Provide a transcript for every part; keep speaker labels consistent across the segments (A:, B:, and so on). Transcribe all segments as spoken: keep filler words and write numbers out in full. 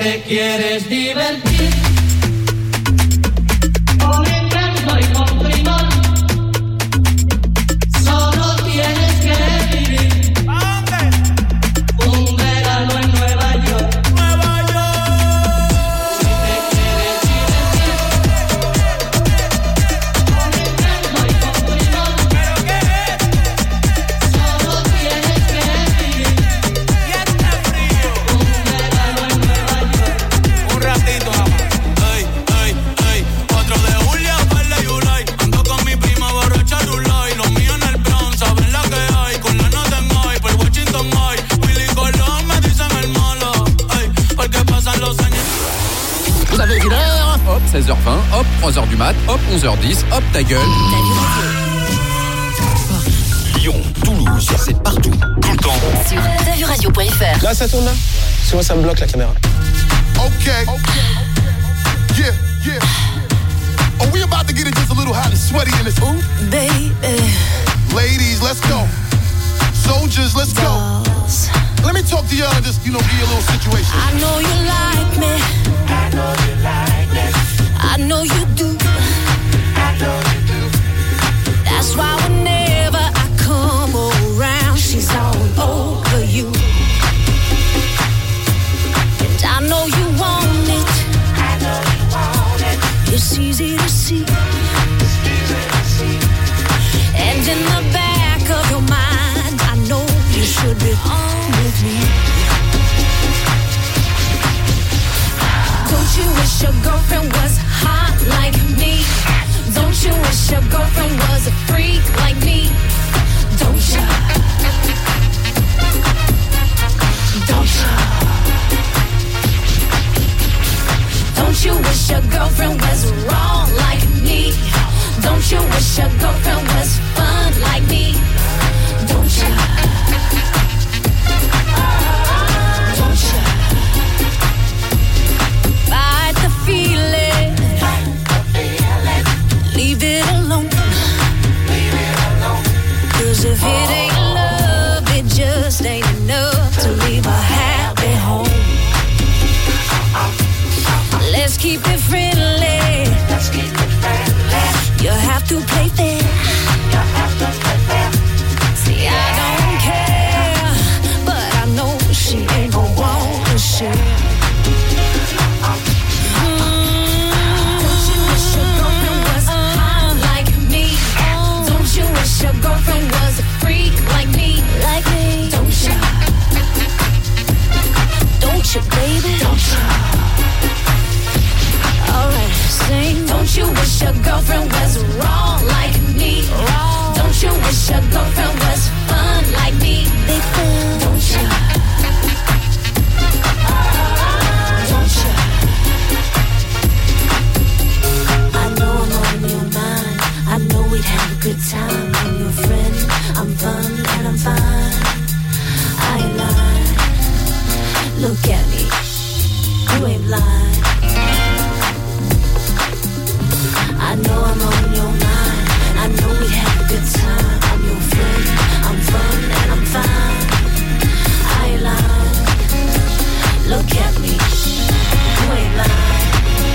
A: te quieres divertir con Nintendo y con Primón, solo tienes que vivir un verano en Nueva York. Nueva York. Si te quieres divertir con Nintendo y con Primón, ¿pero qué es? Solo tienes que vivir y está frío un verano en Nueva York. Un ratito nada más. Ey, ey, ey, cuatro de julio, verde y July. Ando con mi prima borracha Rulay. Los míos en el Bronx, saben la que hay. Con la nota en high, por Washington high. Willy Colón me dicen el malo. Ey, porque pasan los años.
B: Vous avez vu l'heure? Hop, seize heures vingt, hop, trois heures du mat, hop, onze heures dix, hop, ta gueule.
C: Lyon, Toulouse, c'est partout, tout le temps.
D: Sur tavuradio point f r.
E: Là, ça tourne là? Parce que moi, ça me bloque la caméra.
F: Okay. Okay. Yeah, yeah. Are we about to get it just a little hot and sweaty in this ooh?
G: Baby.
F: Ladies, let's go. Soldiers, let's go.
G: Dolls.
F: Let me talk to y'all and just, you know, give you a little situation.
G: I know you like me.
F: I know you like me.
G: I know you do.
F: I know you do.
G: That's why whenever I come around, she's all over you. And I know you want it.
F: I know you want it.
G: It's easy to see.
F: It's easy to see.
G: And in the back of your mind, I know you should be on with me. Don't you wish your girlfriend was hot like me? Don't you wish your girlfriend was a freak like me? Don't you? Don't you? Don't you wish your girlfriend was wrong like me? Don't you wish your girlfriend was fun like me? Don't you? Don't you? Fight the feeling. Leave it alone. Cause if it ain't love, it just ain't enough to leave a happy home. Let's keep it friendly.
F: Let's keep it friendly.
G: You have to play fair.
F: You have to play fair.
G: See, I don't care, but I know she ain't gon' want to share. Don't you wish your girlfriend was hot like me? Don't you wish your girlfriend was a freak like me? Like me? Don't you? Don't you, baby? Don't you? Alright, sing. Don't you wish your girlfriend was wrong like me? Wrong. Don't you wish your girlfriend was fun like me? Big fun. Don't you? Don't you? I know I'm on your mind. I know we'd have a good time. I'm your friend. I'm fun and I'm fine. I ain't lying. Look at me. You ain't blind. I know I'm on your mind. I know we have a good time. I'm your friend. I'm fun and I'm fine. I ain't lying. Look at me. You ain't lying.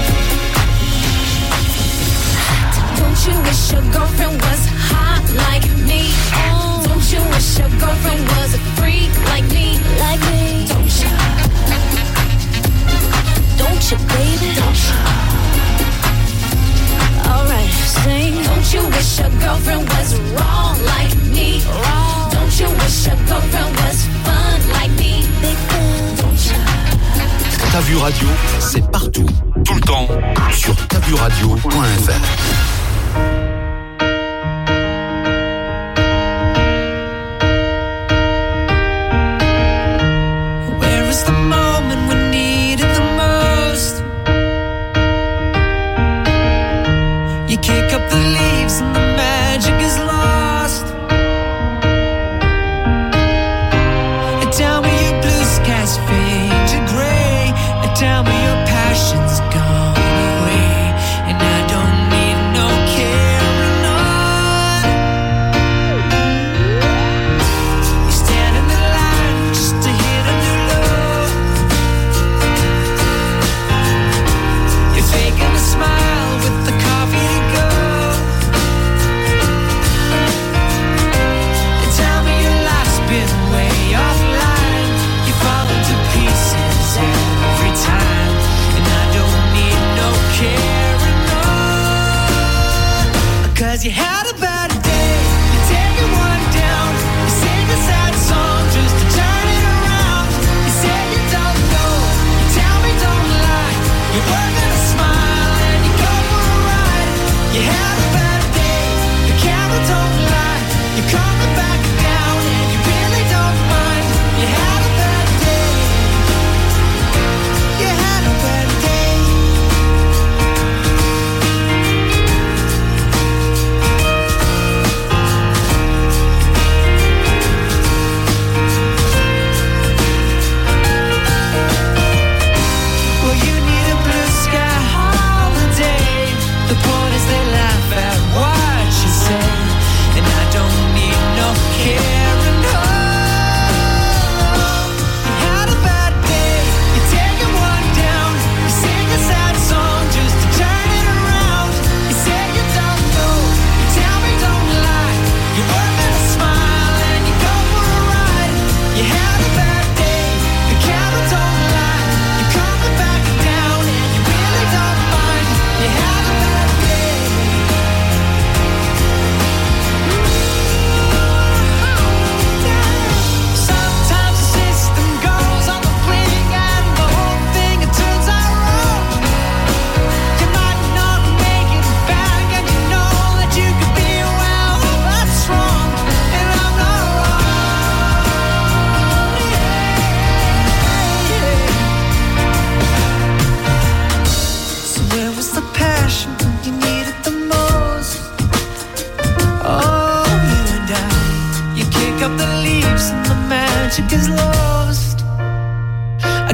G: Don't you wish your girlfriend was hot like me? Don't you wish your girlfriend was a freak like me? Like me? Don't you? Don't you, baby? Don't you? Alright, sing. Don't you wish your girlfriend was wrong like me? Wrong. Don't you wish your girlfriend was fun like me? Big fun. Don't you?
C: Ta vue radio, c'est partout, tout le temps, sur ta vue radio point f r.
A: Kick up the leaves and the magic is lost. And tell me your blue skies fade to gray. And tell me your passion's gone away. And I don't need no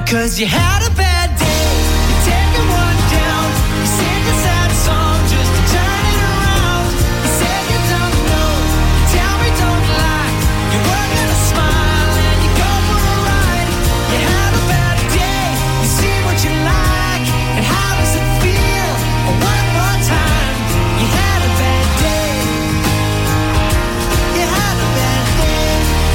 A: Cause you had a bad day, you're taking one down. You sing a sad song just to turn it around. You say you don't know, you tell me don't lie. You work on a smile and you go for a ride. You had a bad day, you see what you like. And how does it feel? Oh, one more time. You had a bad day. You had a bad day.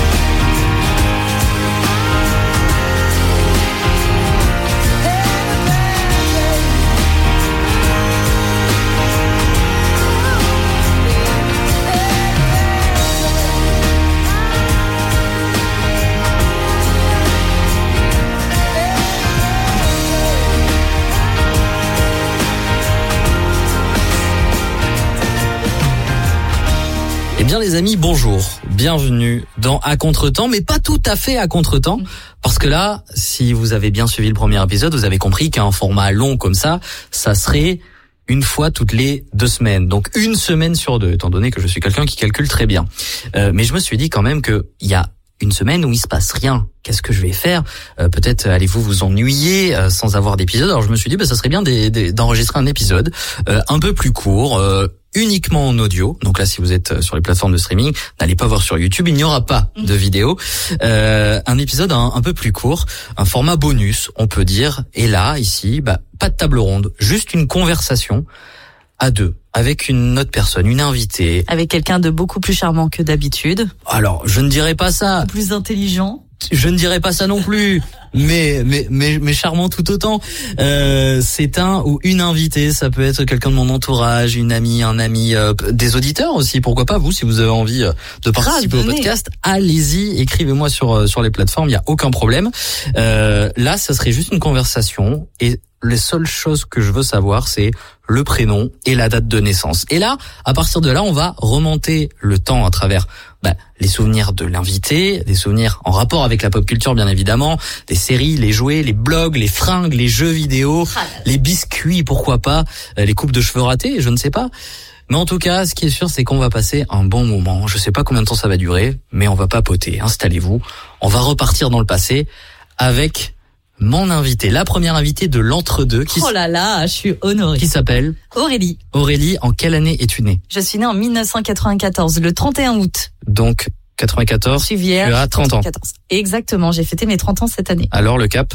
H: Eh bien les amis, bonjour, bienvenue dans À Contretemps, mais pas tout à fait à Contretemps, parce que là, si vous avez bien suivi le premier épisode, vous avez compris qu'un format long comme ça, ça serait une fois toutes les deux semaines, donc une semaine sur deux, étant donné que je suis quelqu'un qui calcule très bien. Euh, mais je me suis dit quand même qu'il y a une semaine où il se passe rien. Qu'est-ce que je vais faire ? euh, Peut-être allez-vous vous ennuyer euh, sans avoir d'épisode. Alors je me suis dit, bah, ça serait bien des, des, d'enregistrer un épisode euh, un peu plus court, euh, uniquement en audio. Donc là, si vous êtes sur les plateformes de streaming, n'allez pas voir sur YouTube, il n'y aura pas de vidéo. Euh, un épisode un, un peu plus court, un format bonus, on peut dire. Et là, ici, bah, pas de table ronde, juste une conversation à deux, avec une autre personne, une invitée.
I: Avec quelqu'un de beaucoup plus charmant que d'habitude.
H: Alors, je ne dirais pas ça.
I: Plus intelligent.
H: Je ne dirais pas ça non plus, mais mais mais, mais charmant tout autant. Euh, c'est un ou une invitée, ça peut être quelqu'un de mon entourage, une amie, un ami, euh, des auditeurs aussi. Pourquoi pas vous, si vous avez envie de participer
I: Grave,
H: au podcast, allez-y, écrivez-moi sur sur les plateformes, il y a aucun problème. Euh, là, ça serait juste une conversation et les seules choses que je veux savoir, c'est le prénom et la date de naissance. Et là, à partir de là, on va remonter le temps à travers bah, les souvenirs de l'invité, des souvenirs en rapport avec la pop culture, bien évidemment, des séries, les jouets, les blogs, les fringues, les jeux vidéo,
I: Ah.
H: les biscuits, pourquoi pas, euh, les coupes de cheveux ratés, je ne sais pas. Mais en tout cas, ce qui est sûr, c'est qu'on va passer un bon moment. Je sais pas combien de temps ça va durer, mais on va papoter. Installez-vous. On va repartir dans le passé avec mon invité, la première invitée de l'entre-deux, qui,
I: Oh là là, je suis honorée.
H: qui s'appelle
I: Aurélie.
H: Aurélie. En quelle année es-tu née ?
I: Je suis née en mille neuf cent quatre-vingt-quatorze, le trente et un août.
H: Donc, quatre-vingt-quatorze,
I: Je suis vierge.
H: tu as trente ans.
I: quatre-vingt-quatorze. Exactement, j'ai fêté mes trente ans cette année.
H: Alors, le cap ?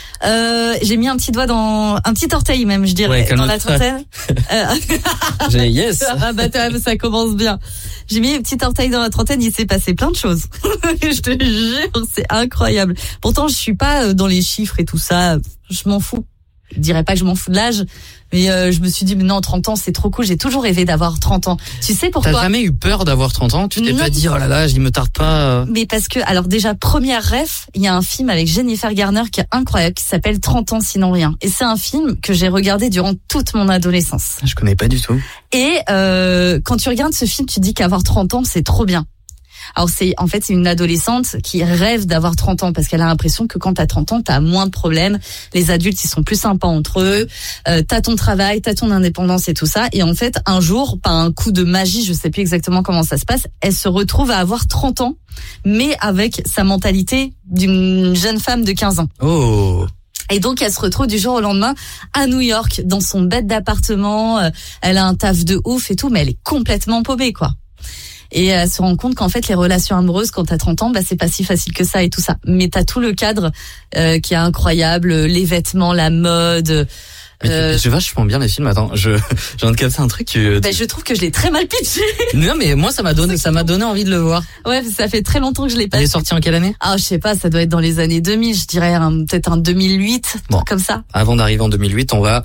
I: Euh, j'ai mis un petit doigt dans, un petit orteil même, je dirais,
H: Ouais,
I: dans la
H: calme-toi.
I: trentaine. euh,
H: J'ai yes.
I: ah bah t'as- ça commence bien. J'ai mis un petit orteil dans la trentaine, il s'est passé plein de choses. Je te jure, c'est incroyable. Pourtant, je suis pas dans les chiffres et tout ça, je m'en fous. Je dirais pas que je m'en fous de l'âge, mais euh, je me suis dit, mais non, trente ans, c'est trop cool. J'ai toujours rêvé d'avoir trente ans. Tu sais pourquoi?
H: T'as jamais eu peur d'avoir trente ans ? Tu t'es
I: Non.
H: pas dit, oh là là, il me tarde pas.
I: Mais parce que, alors déjà, première ref, il y a un film avec Jennifer Garner qui est incroyable, qui s'appelle trente ans sinon rien. Et c'est un film que j'ai regardé durant toute mon adolescence.
H: Je connais pas du tout.
I: Et euh, quand tu regardes ce film, tu te dis qu'avoir trente ans, c'est trop bien. Alors c'est en fait c'est une adolescente qui rêve d'avoir trente ans parce qu'elle a l'impression que quand t'as trente ans, t'as moins de problèmes. Les adultes, ils sont plus sympas entre eux. Euh, t'as ton travail, t'as ton indépendance et tout ça. Et en fait, un jour, par un coup de magie, je sais plus exactement comment ça se passe, elle se retrouve à avoir trente ans, mais avec sa mentalité d'une jeune femme de quinze ans.
H: Oh.
I: Et donc, elle se retrouve du jour au lendemain à New York, dans son bête d'appartement. Euh, Elle a un taf de ouf et tout, mais elle est complètement paumée, quoi. Et elle se rend compte qu'en fait, les relations amoureuses, quand t'as trente ans, bah, c'est pas si facile que ça et tout ça. Mais t'as tout le cadre euh, qui est incroyable, les vêtements, la mode.
H: Mais
I: Euh,
H: je vachement bien les films. Attends, je, je viens de capter un truc. Tu...
I: bah, je trouve que je l'ai très mal pitché.
H: Non, mais moi, ça m'a donné, ça m'a donné envie de le voir.
I: Ouais, ça fait très longtemps que je l'ai pas
H: Il est
I: vu.
H: sorti en quelle année ?
I: Ah, je sais pas, ça doit être dans les années deux mille, je dirais un- peut-être un deux mille huit,
H: Bon.
I: comme ça.
H: Avant d'arriver en deux mille huit, on va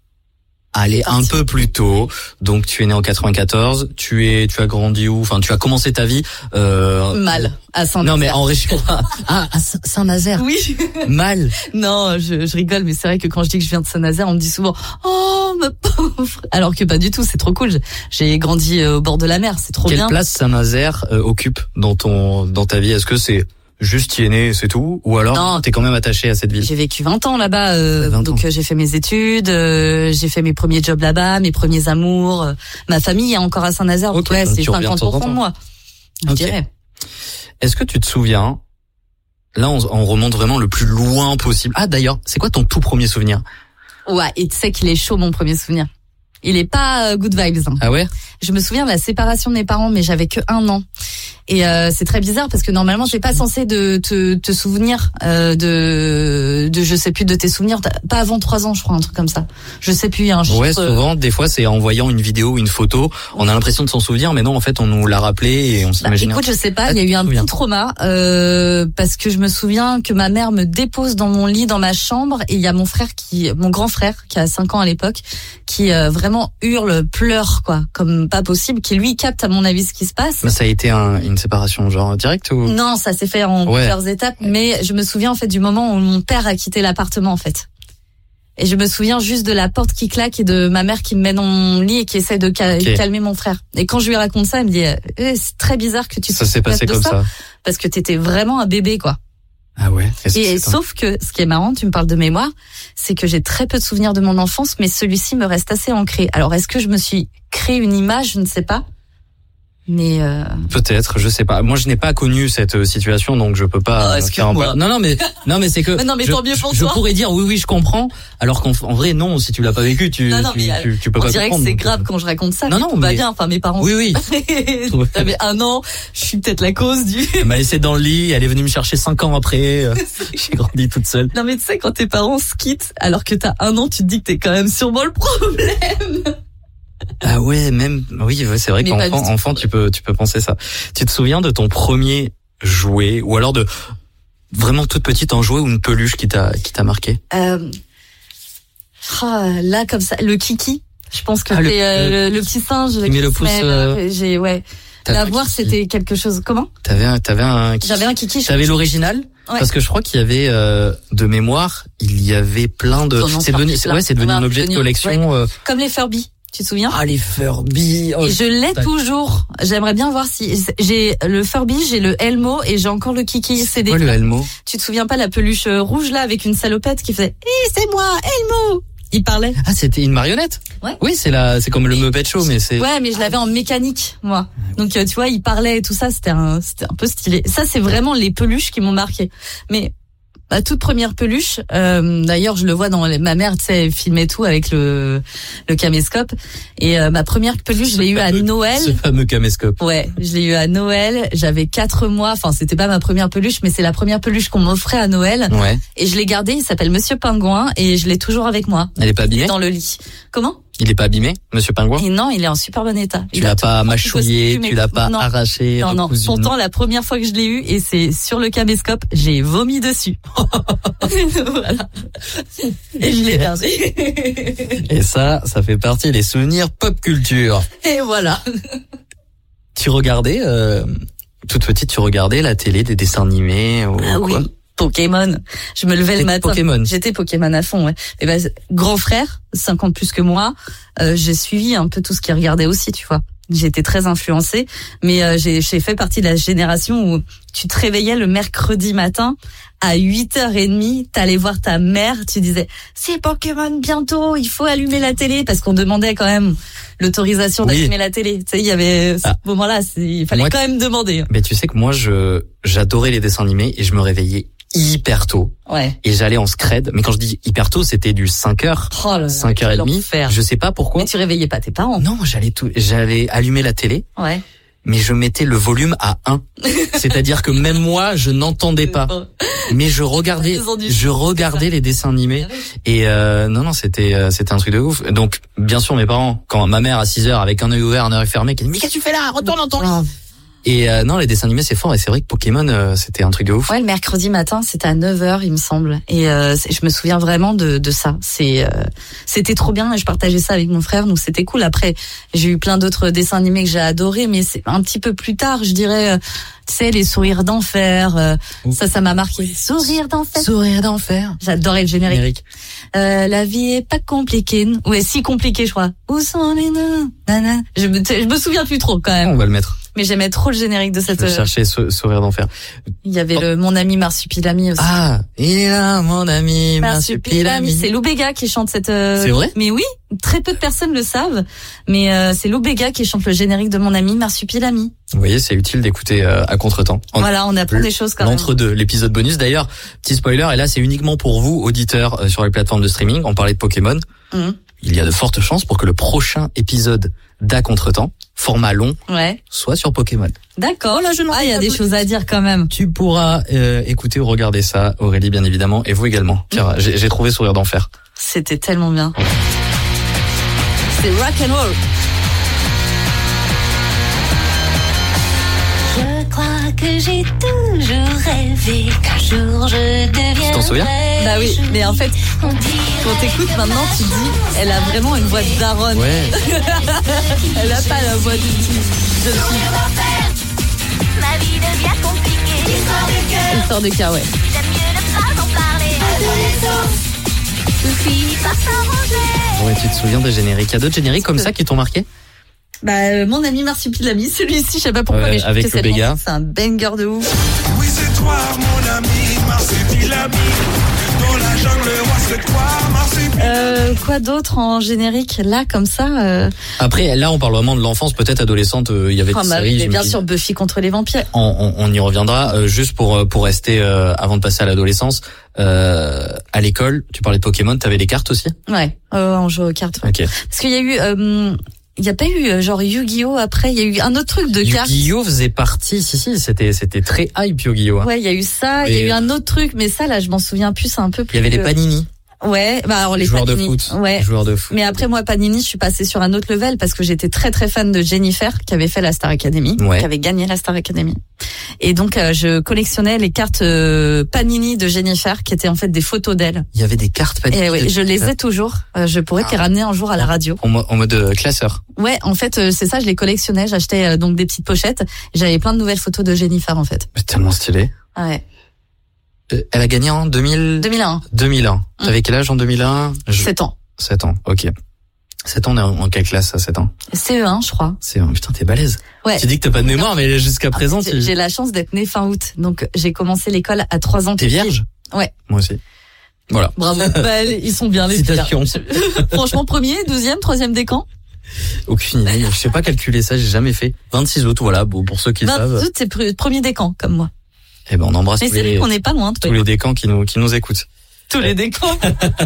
H: aller un peu plus tôt. Donc, tu es né en quatre-vingt-quatorze. Tu es, tu as grandi où ? Enfin, tu as commencé ta vie euh...
I: Mal, à Saint-Nazaire.
H: Non, mais en région. Ah, à Saint- Saint-Nazaire.
I: Oui.
H: Mal.
I: Non, je, je rigole, mais c'est vrai que quand je dis que je viens de Saint-Nazaire, on me dit souvent « Oh, ma pauvre !» Alors que pas du tout, c'est trop cool. J'ai grandi euh, au bord de la mer, c'est trop
H: Quelle
I: bien.
H: place Saint-Nazaire euh, occupe dans ton, dans ta vie ? Est-ce que c'est juste y es né, c'est tout ? Ou alors,
I: Non.
H: t'es quand même attaché à cette ville ?
I: J'ai vécu vingt ans là-bas, euh,
H: vingt ans.
I: donc euh, j'ai fait mes études, euh, j'ai fait mes premiers jobs là-bas, mes premiers amours. euh, ma famille est encore à Saint-Nazaire, donc
H: Ok,
I: ouais,
H: donc
I: c'est
H: tu reviens de
I: cinquante pour
H: temps en
I: cent de
H: temps.
I: moi, je
H: Ok.
I: dirais.
H: Est-ce que tu te souviens là, on, on remonte vraiment le plus loin possible. Ah, d'ailleurs, c'est quoi ton tout premier souvenir?
I: Ouais, et tu sais qu'il est chaud, mon premier souvenir. Il est pas euh, good vibes. Hein.
H: Ah ouais?
I: Je me souviens de la séparation de mes parents, mais j'avais que un an. Et euh, c'est très bizarre parce que normalement t'es pas censé de te, te souvenir euh, de de je sais plus de tes souvenirs, pas avant trois ans, je crois, un truc comme ça. Je sais plus, il y a un chiffre.
H: Ouais, souvent des fois c'est en voyant une vidéo ou une photo, on a l'impression de s'en souvenir, mais non, en fait on nous l'a rappelé et on s'imagine.
I: Bah, écoute, je sais pas, il y a eu un petit trauma euh, parce que je me souviens que ma mère me dépose dans mon lit dans ma chambre et il y a mon frère qui, mon grand frère qui a cinq ans à l'époque, qui euh, vraiment hurle, pleure quoi, comme pas possible, qui lui capte à mon avis ce qui se passe.
H: Mais ça a été un, une séparation genre directe ou?
I: Non, ça s'est fait en
H: ouais.
I: plusieurs étapes, mais je me souviens en fait du moment où mon père a quitté l'appartement en fait. Et je me souviens juste de la porte qui claque et de ma mère qui me met dans mon lit et qui essaie de cal- okay. calmer mon frère. Et quand je lui raconte ça, elle me dit eh, c'est très bizarre que tu
H: ça s'est passé comme ça, ça
I: parce que t'étais vraiment un bébé quoi.
H: Ah ouais.
I: Et, et sauf que ce qui est marrant, tu me parles de mémoire, c'est que j'ai très peu de souvenirs de mon enfance, mais celui-ci me reste assez ancré. Alors est-ce que je me suis créé une image, je ne sais pas. Mais euh...
H: peut-être, je sais pas. Moi, je n'ai pas connu cette situation, donc je peux pas.
I: Oh, faire un pas.
H: Non, non, mais non, mais c'est que.
I: non, mais
H: je,
I: tant mieux pour
H: je,
I: toi.
H: Je pourrais dire oui, oui, je comprends. Alors qu'en en vrai, non, si tu l'as pas vécu, tu,
I: non, non,
H: tu,
I: mais,
H: tu, tu peux
I: on
H: pas.
I: On dirait
H: comprendre,
I: que c'est
H: donc...
I: grave quand je raconte ça.
H: Non,
I: mais
H: non,
I: tout
H: mais...
I: va bien. Enfin, mes parents.
H: Oui, oui.
I: T'avais un an. Je suis peut-être la cause du.
H: Elle m'a laissé dans le lit. Elle est venue me chercher cinq ans après. J'ai grandi toute seule.
I: Non, mais tu sais, quand tes parents se quittent, alors que t'as un an, tu te dis que t'es quand même sûrement le problème.
H: Ah ouais, même oui, ouais, c'est vrai mais qu'enfant, enfant, tu peux, tu peux penser ça. Tu te souviens de ton premier jouet, ou alors de vraiment toute petite un jouet ou une peluche qui t'a, qui t'a marqué?
I: Euh, oh, là comme ça, le kiki. Je pense que
H: ah,
I: c'est le, euh, le, le petit singe.
H: Qui met le pouce. Euh...
I: J'ai ouais. L'avoir, c'était quelque chose. Comment?
H: T'avais un, t'avais un. Kiki.
I: J'avais un kiki.
H: T'avais l'original? Ouais. Parce que je crois qu'il y avait euh, de mémoire, il y avait plein de. C'est devenu, c'est, ouais, c'est devenu un objet de collection.
I: Ouais.
H: Euh...
I: Comme les Furby. Tu te souviens?
H: Ah, les Furby. Oh,
I: et je l'ai toujours. J'aimerais bien voir si j'ai le Furby, j'ai le Elmo et j'ai encore le Kiki.
H: C'est des quoi le Elmo?
I: Tu te souviens pas la peluche rouge là avec une salopette qui faisait "Eh, c'est moi, Elmo." Il parlait.
H: Ah, c'était une marionnette?
I: Ouais.
H: Oui, c'est la, c'est comme le Muppet Show, mais c'est.
I: Ouais, mais je l'avais en mécanique, moi. Donc, tu vois, il parlait et tout ça, c'était un, c'était un peu stylé. Ça, c'est vraiment les peluches qui m'ont marqué. Mais, ma toute première peluche, euh, d'ailleurs, je le vois dans les, ma mère, tu sais, elle filmait tout avec le, le caméscope. Et euh, ma première peluche, je l'ai eue à Noël.
H: Ce fameux caméscope.
I: Ouais, je l'ai eue à Noël. J'avais quatre mois. Enfin, c'était pas ma première peluche, mais c'est la première peluche qu'on m'offrait à Noël.
H: Ouais.
I: Et je l'ai gardée. Il s'appelle Monsieur Pingouin et je l'ai toujours avec moi.
H: Elle est pas abîmée?
I: Dans le lit. Comment?
H: Il est pas abîmé, Monsieur Pingouin?
I: Et non, il est en super bon état.
H: Tu l'as pas mâchouillé, tu l'as pas
I: non.
H: arraché.
I: Non, non. Pourtant, la première fois que je l'ai eu, et c'est sur le caméscope, j'ai vomi dessus. Voilà. Et je l'ai perdu.
H: Et ça, ça fait partie des souvenirs pop culture.
I: Et voilà.
H: Tu regardais, euh, toute petite, tu regardais la télé, des dessins animés ou
I: ah,
H: quoi?
I: Oui. Pokémon. Je me levais le matin.
H: Pokémon.
I: J'étais Pokémon à fond, ouais. Et ben, grand frère, cinq ans de plus que moi, euh, j'ai suivi un peu tout ce qu'il regardait aussi, tu vois. J'ai été très influencée, mais euh, j'ai, j'ai fait partie de la génération où tu te réveillais le mercredi matin à huit heures trente, t'allais voir ta mère, tu disais c'est Pokémon bientôt, il faut allumer la télé parce qu'on demandait quand même l'autorisation d'allumer oui. la télé. Tu sais, il y avait ce ah. moment-là, il fallait moi, quand même demander.
H: Mais tu sais que moi, je j'adorais les dessins animés et je me réveillais hyper tôt.
I: Ouais.
H: Et j'allais en scred. Mais quand je dis hyper tôt, c'était du cinq heures.
I: Oh là là,
H: cinq heures trente. Je sais pas pourquoi.
I: Mais tu réveillais pas tes parents.
H: Non, j'allais tout, j'allais allumer la télé.
I: Ouais.
H: Mais je mettais le volume à un. C'est-à-dire que même moi, je n'entendais pas. Mais je regardais, je regardais les dessins animés. Et euh, non, non, c'était, euh, c'était un truc de ouf. Donc, bien sûr, mes parents, quand ma mère à six heures avec un œil ouvert, un œil fermé, qui dit mais qu'est-ce que tu fais là? Retourne dans ton lit. Et euh, non, les dessins animés c'est fort et c'est vrai que Pokémon euh, c'était un truc de ouf.
I: Ouais, le mercredi matin, c'était à neuf heures, il me semble. Et euh, je me souviens vraiment de de ça. C'est euh, c'était trop bien et je partageais ça avec mon frère, donc c'était cool. Après, j'ai eu plein d'autres dessins animés que j'ai adorés, mais c'est un petit peu plus tard, je dirais euh, tu sais les sourires d'enfer, euh, ça ça m'a marqué. Sourire d'enfer.
H: Sourire d'enfer.
I: J'adorais le générique. générique. Euh, la vie est pas compliquée. Ouais, si compliquée, je crois. Où sont les nains? Je me je me souviens plus trop quand même.
H: On va le mettre.
I: Mais j'aimais trop le générique de cette.
H: Je cherchais sou- Sourire d'enfer.
I: Il y avait
H: Oh.
I: le mon ami Marsupilami aussi.
H: Ah, il est là, mon ami Marsupilami.
I: C'est Lou Béga qui chante cette. euh,
H: C'est vrai?
I: Mais oui, très peu de personnes le savent. Mais euh, c'est Lou Béga qui chante le générique de mon ami Marsupilami.
H: Vous voyez, c'est utile d'écouter euh, à contretemps. En-
I: Voilà, on apprend des choses quand même.
H: L'entre-deux, l'épisode bonus. D'ailleurs, petit spoiler, et là c'est uniquement pour vous, auditeurs euh, sur les plateformes de streaming. On parlait de Pokémon.
I: Mhm.
H: Il y a de fortes chances pour que le prochain épisode d'À Contretemps, format long,
I: Ouais.
H: soit sur Pokémon.
I: D'accord. Ah, il y a des choses à dire quand même.
H: Tu pourras euh, écouter ou regarder ça, Aurélie, bien évidemment, et vous également. Car j'ai, j'ai trouvé Sourire d'enfer.
I: C'était tellement bien. C'est rock and roll.
G: Je crois que j'ai toujours rêvé qu'un jour je deviendrais.
H: Tu t'en souviens?
I: Bah oui, mais en fait,
G: On dirait
I: quand t'écoutes maintenant, tu dis, elle a vraiment une voix de daronne.
H: Ouais.
I: Elle a pas la voix d'une fille. jeune fille.
G: ma vie devient compliquée. Histoire de cœur,
I: Histoire de cas, ouais.
G: j'aime mieux ne pas en parler. Adolescence, tout finit par s'arranger.
H: Ouais, tu te souviens des génériques? Il y a d'autres génériques comme ça qui t'ont marqué?
I: Bah, euh, mon ami Marsupilami, celui-ci, je sais pas pourquoi,
H: Ouais,
I: mais je trouve
H: avec
I: que
H: le
I: cette
H: Béga.
I: chanson, c'est un banger de ouf.
J: Oui, c'est toi, mon ami, Marsupilami. Dans la jungle, moi, c'est toi, Marsupilami.
I: Euh, quoi d'autre en générique, là, comme ça, euh...
H: Après, là, on parle vraiment de l'enfance, peut-être adolescente. euh, Il y avait
I: oh,
H: des
I: bah,
H: séries.
I: mais bien
H: j'imagine.
I: sûr, Buffy contre les vampires.
H: On, on, on y reviendra. Euh, juste pour euh, pour rester euh, avant de passer à l'adolescence. Euh, à l'école, tu parlais de Pokémon. T'avais les cartes aussi?
I: Ouais, euh, on joue aux cartes. Ouais.
H: Ok.
I: Parce qu'il y a eu, euh, il y a pas eu euh, genre Yu-Gi-Oh après, il y a eu un autre truc de cartes.
H: Yu-Gi-Oh faisait partie. Si si, c'était c'était très hype Yu-Gi-Oh. hein.
I: Ouais, il y a eu ça, il y a
H: Et-
I: eu un autre truc, mais ça là, je m'en souviens plus, c'est un peu
H: Il
I: plus.
H: y avait les
I: euh,
H: Panini.
I: Ouais, bah alors les
H: joueurs
I: Panini.
H: de foot.
I: Ouais.
H: Joueurs de foot.
I: Mais après moi Panini, je suis passée sur un autre level parce que j'étais très très fan de Jennifer qui avait fait la Star Academy,
H: Ouais.
I: qui avait gagné la Star Academy. Et donc euh, je collectionnais les cartes euh, Panini de Jennifer qui étaient en fait des photos d'elle.
H: Il y avait des cartes Panini.
I: Et ouais, je les ai toujours. Euh, je pourrais te les ramener un jour à la radio.
H: En, mo- en mode euh, classeur.
I: Ouais, en fait euh, c'est ça, je les collectionnais, j'achetais euh, donc des petites pochettes. J'avais plein de nouvelles photos de Jennifer en fait.
H: C'est tellement stylé.
I: Ouais.
H: Euh, Elle a gagné en deux mille...
I: deux mille un,
H: deux mille un.
I: Mm.
H: T'avais quel âge en deux mille un? Je-
I: sept ans.
H: sept ans, ok. sept ans, on est en en quelle classe à sept ans?
I: C E un, je crois.
H: C'est putain, t'es balèze.
I: Ouais.
H: Tu dis que t'as pas de mémoire, mais jusqu'à présent,
I: J'ai
H: tu...
I: j'ai la chance d'être née fin août, donc j'ai commencé l'école à trois ans.
H: T'es vierge?
I: Ouais.
H: Moi aussi. Voilà.
I: Bravo. Bah, ils sont bien les
H: Citation.
I: filles. Franchement, premier, deuxième, troisième décan.
H: Aucune idée. Je sais pas calculer ça, j'ai jamais fait. vingt-six août, voilà. Bon, pour ceux qui le savent.
I: vingt août, c'est pre- premier décan, comme moi.
H: Eh ben, on embrasse
I: Mais
H: tous
I: c'est
H: les,
I: vrai qu'on n'est pas loin, toi.
H: tous les décans qui nous, qui nous écoutent.
I: Tous les décans.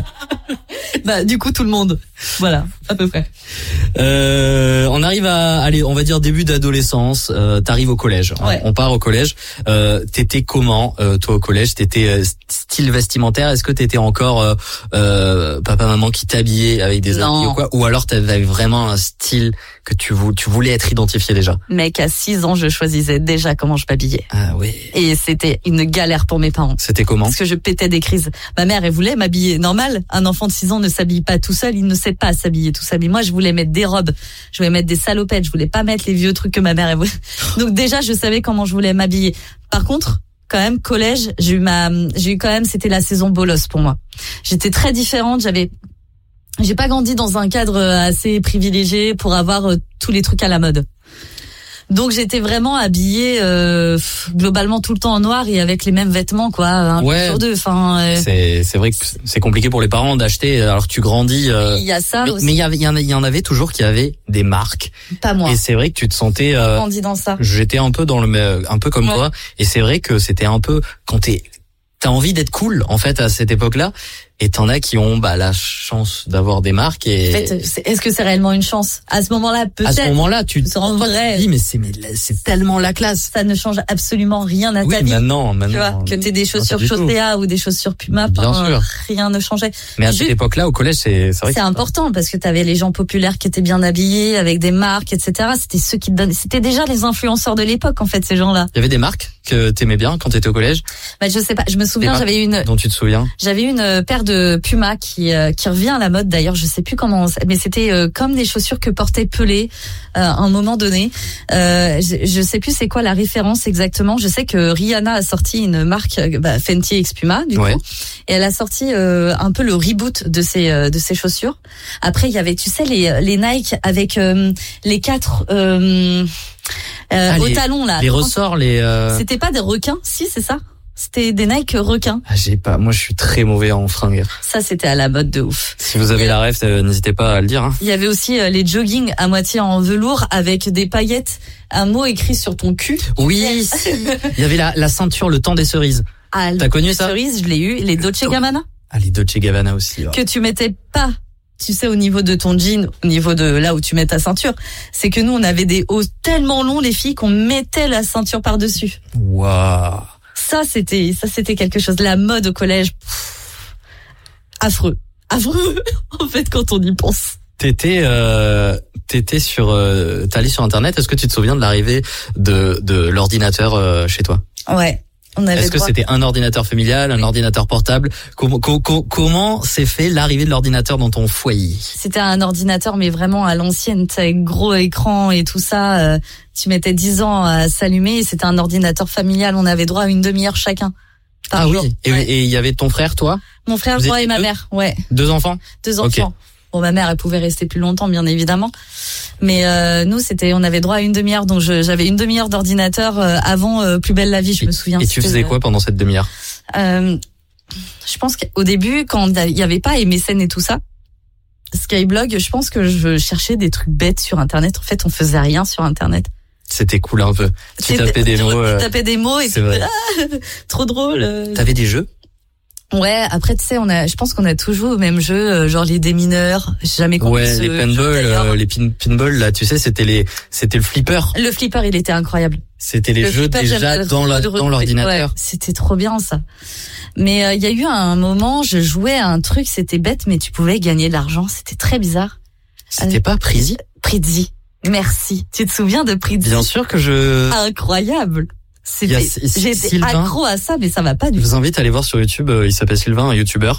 I: Bah, du coup, tout le monde. Voilà, à peu près.
H: Euh, on arrive à, allez, on va dire début d'adolescence. Euh, t'arrives au collège. hein.
I: Ouais.
H: On part au collège. Euh, t'étais comment, euh, toi, au collège? T'étais euh, style vestimentaire? Est-ce que t'étais encore euh, euh, papa, maman qui t'habillait avec des
I: Non.
H: habits ou quoi? Ou alors t'avais vraiment un style que tu voulais, tu voulais être identifié déjà?
I: Mec, à six ans, je choisissais déjà comment je m'habillais.
H: Ah oui.
I: Et c'était une galère pour mes parents.
H: C'était comment?
I: Parce que je pétais des crises. Ma mère, elle voulait m'habiller normal. Un enfant de six ans ne s'habille pas tout seul, il ne sait pas s'habiller tout seul. Mais moi, je voulais mettre des robes, je voulais mettre des salopettes, je voulais pas mettre les vieux trucs que ma mère, elle voulait. Donc déjà, je savais comment je voulais m'habiller. Par contre, quand même, collège, j'ai eu ma, j'ai eu quand même, c'était la saison bolos pour moi. J'étais très différente, j'avais, j'ai pas grandi dans un cadre assez privilégié pour avoir euh, tous les trucs à la mode. Donc j'étais vraiment habillée euh, pff, globalement tout le temps en noir et avec les mêmes vêtements quoi, un
H: Ouais.
I: peu sur deux. Enfin, euh,
H: C'est, c'est vrai que c'est compliqué pour les parents d'acheter alors que tu grandis. euh,
I: il y a ça
H: mais
I: aussi.
H: mais il y avait, il y en a- il y en avait toujours qui avaient des marques.
I: Pas moi.
H: Et c'est vrai que tu te sentais.
I: J'ai
H: euh,
I: grandi dans ça.
H: J'étais un peu dans le, un peu comme
I: Ouais.
H: toi. Et c'est vrai que c'était un peu quand t'es, t'as envie d'être cool en fait à cette époque-là. Et t'en as qui ont bah la chance d'avoir des marques et.
I: En fait, c'est- est-ce que c'est réellement une chance? À ce moment-là, peut-être.
H: à ce moment-là, tu te
I: En vrai,
H: dis mais c'est mais là, c'est tellement la classe.
I: ça ne change absolument rien à
H: Oui,
I: ta vie.
H: maintenant,
I: Tu vois,
H: maintenant.
I: que t'aies des chaussures
H: du tout.
I: Chaussea ou des chaussures Puma,
H: Bien
I: ben,
H: sûr.
I: rien ne changeait.
H: Mais à
I: Juste-
H: cette époque-là, au collège, c'est c'est vrai.
I: C'est
H: que-
I: important parce que t'avais les gens populaires qui étaient bien habillés avec des marques, et cetera. C'était ceux qui te donnaient. C'était déjà les influenceurs de l'époque en fait, ces gens-là.
H: Il y avait des marques que t'aimais bien quand t'étais au collège,
I: Bah je sais pas. Je me souviens,
H: Des
I: j'avais une,
H: dont tu te souviens.
I: j'avais une euh, paire de de Puma qui euh, qui revient à la mode d'ailleurs, je sais plus comment, mais c'était euh, comme des chaussures que portait Pelé euh, à un moment donné. Euh, je, je sais plus c'est quoi la référence exactement. Je sais que Rihanna a sorti une marque bah, Fenty X Puma du
H: Ouais.
I: coup, et elle a sorti euh, un peu le reboot de ses euh, de ses chaussures. Après il y avait tu sais les les Nike avec euh, les quatre euh, euh,
H: Ah,
I: au
H: les-
I: talon là.
H: Les ressorts, les. euh,
I: C'était pas des requins, si c'est ça. C'était des Nike requins.
H: Ah, j'ai pas. Moi, je suis très mauvais en fringues.
I: Ça, c'était à la mode de ouf.
H: Si vous avez la ref, euh, n'hésitez pas à le dire. Hein.
I: Il y avait aussi euh, les jogging à moitié en velours avec des paillettes, un mot écrit sur ton cul.
H: Oui. Il y avait la, la ceinture, le temps des cerises.
I: Ah,
H: T'as connu
I: les
H: ça?
I: cerises, je l'ai eu. Les Dolce Gabbana
H: Ah, les Dolce Gabbana aussi. Ouais.
I: que tu mettais pas. Tu sais, au niveau de ton jean, au niveau de là où tu mets ta ceinture, c'est que nous, on avait des hauts tellement longs, les filles, qu'on mettait la ceinture par-dessus.
H: Waouh.
I: Ça, c'était, ça, c'était quelque chose. La mode au collège, pff, affreux, affreux. En fait, quand on y pense.
H: T'étais, euh, t'étais sur, euh, t'allais sur Internet. Est-ce que tu te souviens de l'arrivée de de l'ordinateur euh, chez toi?
I: Ouais. On avait
H: Est-ce que
I: droit-
H: c'était un ordinateur familial, un ordinateur portable? Comment, co- co- comment s'est fait l'arrivée de l'ordinateur dans ton foyer?
I: C'était un ordinateur, mais vraiment à l'ancienne, tu sais, avec gros écran et tout ça. euh, tu mettais dix ans à s'allumer. Et c'était un ordinateur familial. On avait droit à une demi-heure chacun. Par
H: Ah
I: jour.
H: oui. Et
I: Ouais.
H: et il y avait ton frère, toi,
I: Mon frère,
H: Vous
I: moi
H: étiez
I: et ma
H: deux
I: mère. Ouais.
H: deux enfants?
I: Deux
H: Ok.
I: enfants. Bon, ma mère, elle pouvait rester plus longtemps, bien évidemment. Mais euh, nous, c'était, on avait droit à une demi-heure. Donc, je- j'avais une demi-heure d'ordinateur euh, avant euh, Plus belle la vie, je me souviens.
H: Et tu
I: C'était,
H: faisais
I: euh,
H: quoi pendant cette demi-heure?
I: euh, Je pense qu'au début, quand il y avait pas M S N et tout ça, Skyblog, je pense que je cherchais des trucs bêtes sur Internet. En fait, on faisait rien sur Internet.
H: C'était cool un peu. Tu
I: C'était-
H: tapais des
I: tu-
H: mots. euh,
I: Tu tapais des mots et
H: c'est
I: tu-
H: vrai.
I: Ah, trop drôle. euh.
H: T'avais des jeux?
I: Ouais, après tu sais, on a, je pense qu'on a tous joué au même jeu, euh, genre les démineurs. J'ai jamais compris
H: Ouais,
I: ce
H: les
I: jeu,
H: pinballs,
I: d'ailleurs.
H: euh, les pin pinballs là, tu sais, c'était les, c'était le flipper.
I: Le flipper, il était incroyable.
H: C'était les
I: Le
H: jeux
I: flipper,
H: déjà
I: j'aimerais
H: dans la,
I: le
H: dans
I: retrouver.
H: l'ordinateur.
I: Ouais, c'était trop bien ça. Mais euh, il y a eu un moment, je jouais à un truc, c'était bête, mais tu pouvais gagner de l'argent. C'était très bizarre.
H: C'était pas Prezi?
I: Prezi. Merci. Tu te souviens de Prezi?
H: Bien sûr que je.
I: Incroyable.
H: Il y a
I: C'était,
H: S-
I: j'étais
H: Sylvain.
I: accro à ça, mais ça va pas
H: Je
I: du tout.
H: vous invite à aller voir sur YouTube. euh, Il s'appelle Sylvain, un YouTuber.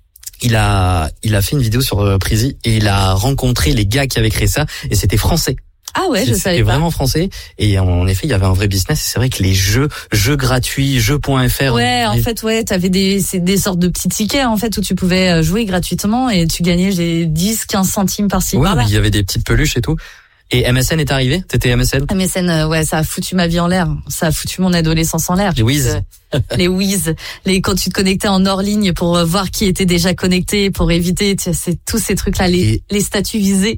H: Il a, il a fait une vidéo sur euh, Prezi et il a rencontré les gars qui avaient créé ça et c'était français.
I: Ah ouais, je
H: C'était
I: savais pas.
H: vraiment français et en effet il y avait un vrai business. Et c'est vrai que les jeux, jeux gratuits, jeux point F R.
I: Ouais, en fait, ouais, t'avais des, c'est des sortes de petits tickets, en fait, où tu pouvais euh, jouer gratuitement et tu gagnais des dix, quinze centimes par-ci,
H: Ouais,
I: par-là.
H: il y avait des petites peluches et tout. Et M S N est arrivé? T'étais M S N?
I: M S N, euh, ouais, ça a foutu ma vie en l'air. Ça a foutu mon adolescence en l'air.
H: Les Wiz.
I: Euh, les Wiz. Les, quand tu te connectais en hors ligne pour euh, voir qui était déjà connecté, pour éviter, tu sais, c'est tous ces trucs-là, les,
H: Et-
I: les statuts visés.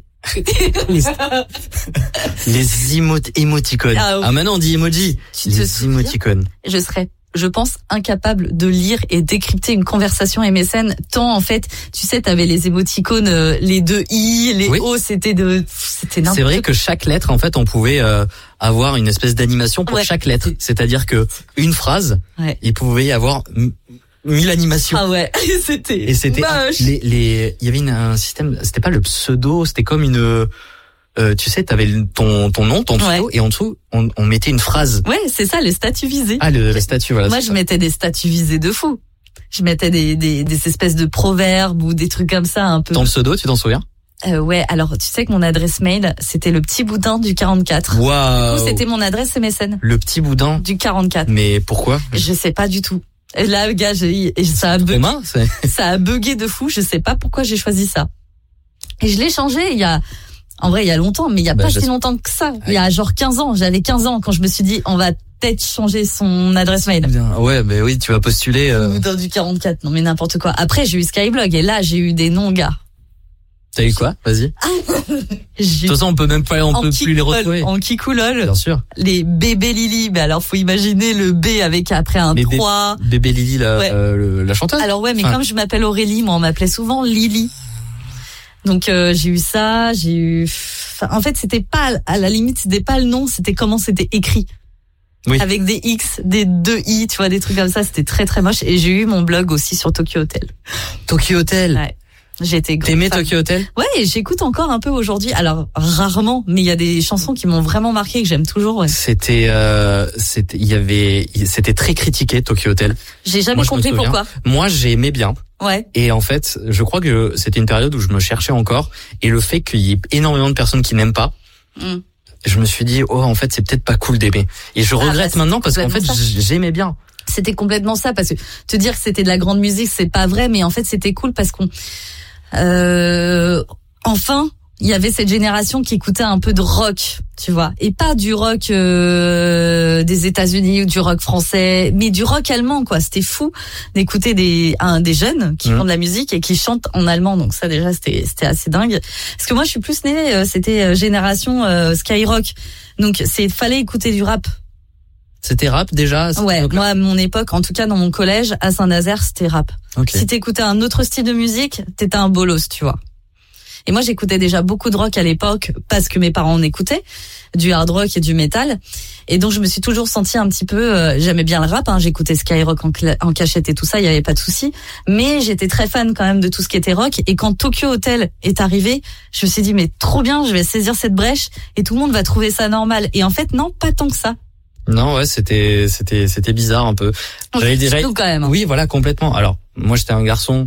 H: Les émo émoticônes.
I: Ah,
H: Ah,
I: oui.
H: maintenant on dit emoji.
I: Tu te
H: Les
I: souviens
H: émoticônes.
I: Je serais, je pense, incapable de lire et décrypter une conversation M S N. Tant, en fait, tu sais, t'avais les émoticônes, euh, les deux i, les
H: Oui.
I: o, c'était de, c'était n'importe
H: C'est vrai que chaque lettre, en fait, on pouvait euh, avoir une espèce d'animation pour
I: Ouais.
H: chaque lettre. C'est-à-dire que une phrase,
I: Ouais.
H: il pouvait y avoir m- mille animations.
I: Ah ouais, c'était.
H: Et c'était
I: moche.
H: les les il y avait une, un système, c'était pas le pseudo, c'était comme une euh, tu sais, t'avais le- ton ton nom, ton pseudo
I: Ouais.
H: et en dessous on, on mettait une phrase.
I: Ouais, c'est ça, les statuts visés.
H: Ah le, le statut voilà.
I: Moi,
H: c'est
I: je
H: ça.
I: mettais des statuts visés de fou. Je mettais des, des, des espèces de proverbes ou des trucs comme ça un peu.
H: Ton pseudo, tu t'en souviens?
I: Euh, ouais, alors tu sais que mon adresse mail, c'était le petit boudin du quarante-quatre.
H: Waouh.
I: Du coup, c'était mon adresse M S N
H: Le petit boudin.
I: du quarante-quatre.
H: Mais pourquoi?
I: Je sais pas du tout. Et là, le gars, j'ai, et ça a bugué.
H: Romain, c'est
I: Ça a bugué de fou. Je sais pas pourquoi j'ai choisi ça. Et je l'ai changé il y a, en vrai, il y a longtemps, mais il y a
H: Bah,
I: pas
H: je-
I: si longtemps que ça. Il y a genre quinze ans. J'avais quinze ans quand je me suis dit, on va peut-être changer son adresse mail.
H: bien. Ouais, ben oui, tu vas postuler euh,
I: Dans du quarante-quatre. Non, mais n'importe quoi. Après, j'ai eu Skyblog et là, j'ai eu des noms, gars.
H: T'as eu quoi? Vas-y.
I: J'ai
H: De toute façon, on peut même pas, on
I: en
H: peut plus les
I: kikoulol,
H: retrouver.
I: En kikoulol.
H: Bien sûr.
I: Les bébés Lily. Mais alors, faut imaginer le B avec après un
H: Les bé-
I: trois.
H: Bébé Lily, la,
I: Ouais.
H: euh, le- la chanteuse.
I: Alors ouais, mais
H: Enfin,
I: comme je m'appelle Aurélie, moi on m'appelait souvent Lily. Donc euh, j'ai eu ça, j'ai eu. Enfin, en fait, c'était pas à la limite, c'était pas le nom, c'était comment c'était écrit.
H: Oui.
I: Avec des X, des deux I, tu vois, des trucs comme ça, c'était très très moche. Et j'ai eu mon blog aussi sur Tokyo Hotel.
H: Tokyo Hotel.
I: Ouais. J'étais grande
H: T'aimais
I: fan.
H: Tokyo Hotel?
I: Ouais, et j'écoute encore un peu aujourd'hui. Alors rarement, mais il y a des chansons qui m'ont vraiment marqué que j'aime toujours. Ouais.
H: C'était, euh, c'était, il y avait, c'était très critiqué Tokyo Hotel.
I: J'ai jamais
H: Moi, je me
I: compris
H: souviens.
I: pourquoi.
H: Moi, j'aimais bien.
I: Ouais.
H: Et en fait, je crois que c'était une période où je me cherchais encore. Et le fait qu'il y ait énormément de personnes qui n'aiment pas,
I: Mm.
H: je me suis dit, oh, en fait, c'est peut-être pas cool d'aimer. Et je
I: Ah, bah,
H: regrette
I: c'est
H: maintenant parce qu'en fait,
I: complètement ça.
H: j'aimais bien.
I: C'était complètement ça, parce que te dire que c'était de la grande musique, c'est pas vrai, mais en fait c'était cool parce qu'on, euh, enfin, il y avait cette génération qui écoutait un peu de rock, tu vois, et pas du rock euh, des États-Unis ou du rock français, mais du rock allemand, quoi. C'était fou d'écouter des un, des jeunes qui
H: Mmh.
I: font de la musique et qui chantent en allemand, donc ça déjà c'était c'était assez dingue. Parce que moi je suis plus née, euh, c'était euh, génération euh, Skyrock, donc c'est fallait écouter du rap.
H: C'était rap déjà à cette
I: Ouais,
H: époque-là
I: moi à mon époque, en tout cas dans mon collège à Saint-Nazaire, c'était rap.
H: Ok.
I: Si t'écoutais un autre style de musique, t'étais un bolos, tu vois. Et moi j'écoutais déjà beaucoup de rock à l'époque parce que mes parents en écoutaient, du hard rock et du métal. Et donc je me suis toujours sentie un petit peu, euh, j'aimais bien le rap, hein, j'écoutais Skyrock en, cla- en cachette et tout ça, il y avait pas de souci. Mais j'étais très fan quand même de tout ce qui était rock. Et quand Tokyo Hotel est arrivé, je me suis dit mais trop bien, je vais saisir cette brèche et tout le monde va trouver ça normal. Et en fait non, pas tant que ça.
H: Non, ouais, c'était, c'était, c'était bizarre un peu. J'allais dire,
I: Tout quand même.
H: oui, voilà, complètement. Alors, moi, j'étais un garçon,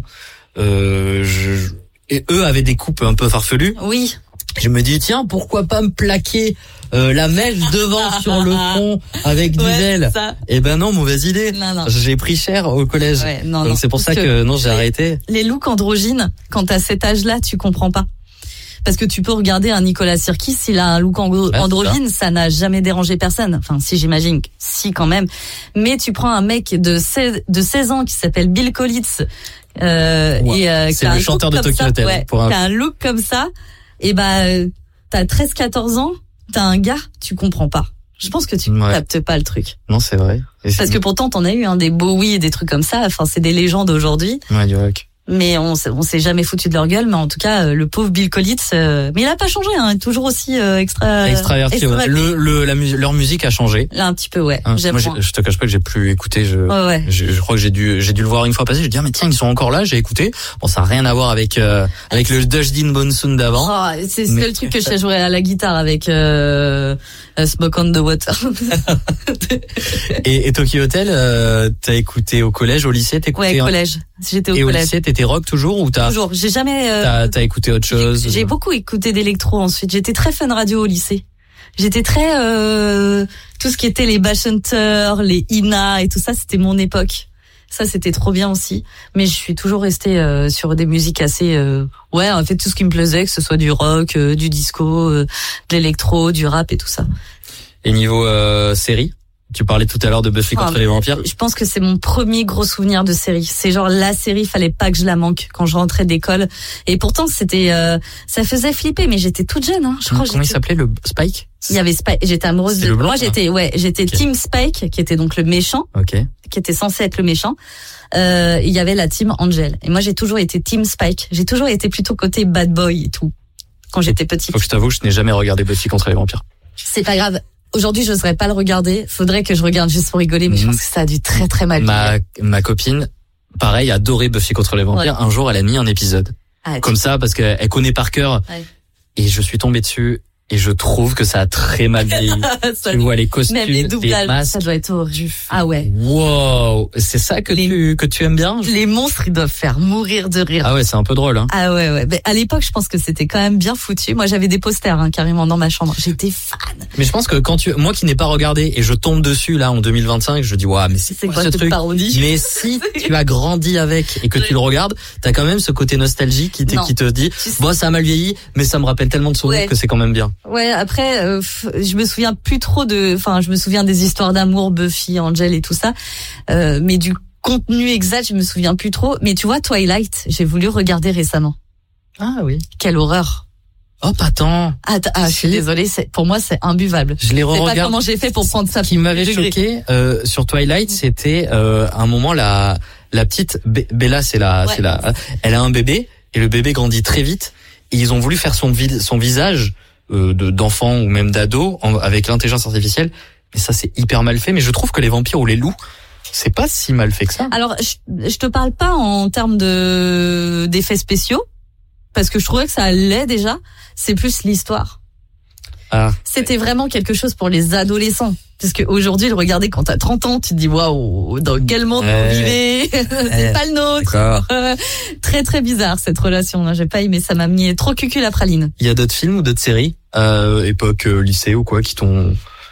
H: euh, je, et eux avaient des coupes un peu farfelues.
I: Oui.
H: Je me dis, tiens, pourquoi pas me plaquer euh, la mèche devant sur le front avec du
I: Ouais,
H: gel.
I: ça.
H: Eh ben non, mauvaise idée.
I: Non, non.
H: J'ai pris cher au collège.
I: Ouais, non,
H: Donc
I: non.
H: c'est pour ça
I: Parce
H: que
I: que
H: non, j'ai
I: les-
H: arrêté.
I: Les looks androgynes, quand t'as cet âge-là, tu comprends pas. Parce que tu peux regarder un Nicolas Sirkis, s'il a un look andro-
H: Ouais,
I: androgyne, ça n'a jamais dérangé personne. Enfin, si j'imagine, que si quand même. Mais tu prends un mec de seize, de seize ans qui s'appelle Bill Collins, euh,
H: Ouais.
I: et euh,
H: C'est
I: qui a
H: le
I: un
H: chanteur
I: look
H: de
I: comme
H: Tokyo
I: ça,
H: Hotel,
I: ouais,
H: pour un-
I: qui a un look comme ça, et bah euh, t'as treize quatorze ans, t'as un gars, tu comprends pas. Je pense que tu
H: Ouais.
I: captes pas le truc.
H: Non, c'est vrai. Et
I: Parce
H: c'est-
I: que pourtant t'en as eu, hein, des Bowie et des trucs comme ça. Enfin, c'est des légendes aujourd'hui.
H: ouais, du rock.
I: Mais on s'est, on s'est jamais foutu de leur gueule. Mais en tout cas, euh, le pauvre Bill Collins, euh, mais il a pas changé. Hein, il est toujours aussi euh, extra.
H: Extraverti. Ouais.
I: extraverti.
H: Le, le, la musique, leur musique a changé.
I: Là, un petit peu, ouais.
H: Hein,
I: J'aime
H: moi,
I: moins.
H: j'ai- je te cache pas que j'ai plus écouté. Je,
I: Ouais, ouais.
H: je, je crois que j'ai dû, j'ai dû le voir une fois passer. J'ai dit, ah, mais tiens, ils sont encore là. J'ai écouté. Bon, ça a rien à voir avec euh, avec le Dustin Bonsoon d'avant.
I: Oh, c'est le
H: Mais-
I: seul truc que je sais jouer à la guitare avec euh, euh, Smoke on the Water.
H: Et, et Tokyo Hotel, euh, t'as écouté au collège, au lycée, t'écoutais
I: Ouais,
H: en-
I: collège. J'étais au
H: Et au
I: collège.
H: lycée, t'étais rock toujours ou t'as
I: Toujours. J'ai jamais. euh,
H: t'as, t'as écouté autre chose?
I: J'ai beaucoup écouté d'électro ensuite. J'étais très fun radio au lycée. J'étais très euh, tout ce qui était les Bash Hunters, les Ina et tout ça, c'était mon époque. Ça, c'était trop bien aussi. Mais je suis toujours restée euh, sur des musiques assez... Euh, ouais, en fait, tout ce qui me plaisait, que ce soit du rock, euh, du disco, euh, de l'électro, du rap et tout ça.
H: Et niveau euh, série, tu parlais tout à l'heure de Buffy contre
I: Ah,
H: les vampires.
I: Je pense que c'est mon premier gros souvenir de série. C'est genre la série, fallait pas que je la manque quand je rentrais d'école. Et pourtant, c'était... Euh, ça faisait flipper, mais j'étais toute jeune. Hein. Je crois que
H: Comment il
I: j'étais-
H: s'appelait, le Spike?
I: Il y avait Spike, j'étais amoureuse
H: C'est
I: de
H: le blanc,
I: moi
H: ça
I: j'étais ouais, j'étais
H: Ok.
I: team Spike qui était donc le méchant,
H: Ok.
I: qui était censé être le méchant. Euh, il y avait la team Angel et moi j'ai toujours été team Spike. J'ai toujours été plutôt côté bad boy et tout quand j'étais petite.
H: Faut que je t'avoue, je n'ai jamais regardé Buffy contre les vampires.
I: C'est pas grave. Aujourd'hui, je n'oserais pas le regarder. Faudrait que je regarde juste pour rigoler, mais je
H: Mhm.
I: pense que ça a dû très très mal.
H: Ma,
I: vieillir.
H: ma copine, pareil, adorait Buffy contre les vampires. Un jour, elle a mis un épisode.
I: Ah,
H: Comme ça, parce qu'elle connaît par cœur.
I: Ouais.
H: Et je suis tombé dessus. Et je trouve que ça a très mal vieilli.
I: ça-
H: Tu vois les costumes,
I: même les
H: les
I: doublages,
H: masques.
I: ça doit être horrible. Ah ouais.
H: Wow, c'est ça que
I: Les-
H: tu que tu aimes bien?
I: Les monstres, ils doivent faire mourir de rire.
H: Ah ouais, c'est un peu drôle, hein.
I: Ah ouais, ouais. Mais à l'époque, je pense que c'était quand même bien foutu. Moi, j'avais des posters hein, carrément dans ma chambre. J'étais fan.
H: Mais je pense que quand tu, moi qui n'ai pas regardé et je tombe dessus là en deux mille vingt-cinq, je dis ouais, mais c'est
I: C'est
H: quoi,
I: quoi
H: ce
I: cette
H: truc?
I: parodie?
H: Mais si tu as grandi avec et que tu le regardes, t'as quand même ce côté nostalgie qui te,
I: Non.
H: qui te dit,
I: Tu sais-
H: bon, ça a mal vieilli, mais ça me rappelle tellement de souvenirs
I: Ouais.
H: que c'est quand même bien.
I: Ouais, après, euh, f- je me souviens plus trop de... Enfin, je me souviens des histoires d'amour, Buffy, Angel et tout ça. Euh, mais du contenu exact, je me souviens plus trop. Mais tu vois, Twilight, j'ai voulu regarder récemment.
H: Ah oui.
I: Quelle horreur.
H: Hop, attends.
I: Ah, t- ah, je suis
H: Si.
I: désolée, c'est, pour moi, c'est imbuvable.
H: Je les
I: Je sais pas
H: re-regarde.
I: comment j'ai fait pour prendre ça.
H: Ce qui m'avait
I: degré.
H: choqué euh, sur Twilight, c'était euh, à un moment la la petite Be- Bella, c'est la
I: Ouais.
H: c'est la elle a un bébé et le bébé grandit très vite et ils ont voulu faire son vi- son visage euh, de d'enfant ou même d'ado en- avec l'intelligence artificielle. Mais ça c'est hyper mal fait. Mais je trouve que les vampires ou les loups, c'est pas si mal fait que ça.
I: Alors, je, je te parle pas en termes de d'effets spéciaux, parce que je trouvais que ça allait déjà. C'est plus l'histoire.
H: Ah.
I: C'est c'était vraiment quelque chose pour les adolescents. Parce qu'aujourd'hui, le regarder quand t'as trente ans, tu te dis waouh, dans quel monde
H: Ouais.
I: vous vivez? C'est
H: Ouais.
I: pas le nôtre.
H: D'accord.
I: Euh, très très bizarre cette relation. Là, j'ai pas aimé, ça m'a mis trop cucu la praline.
H: Il y a d'autres films ou d'autres séries, euh, époque euh, lycée ou quoi, qui t'ont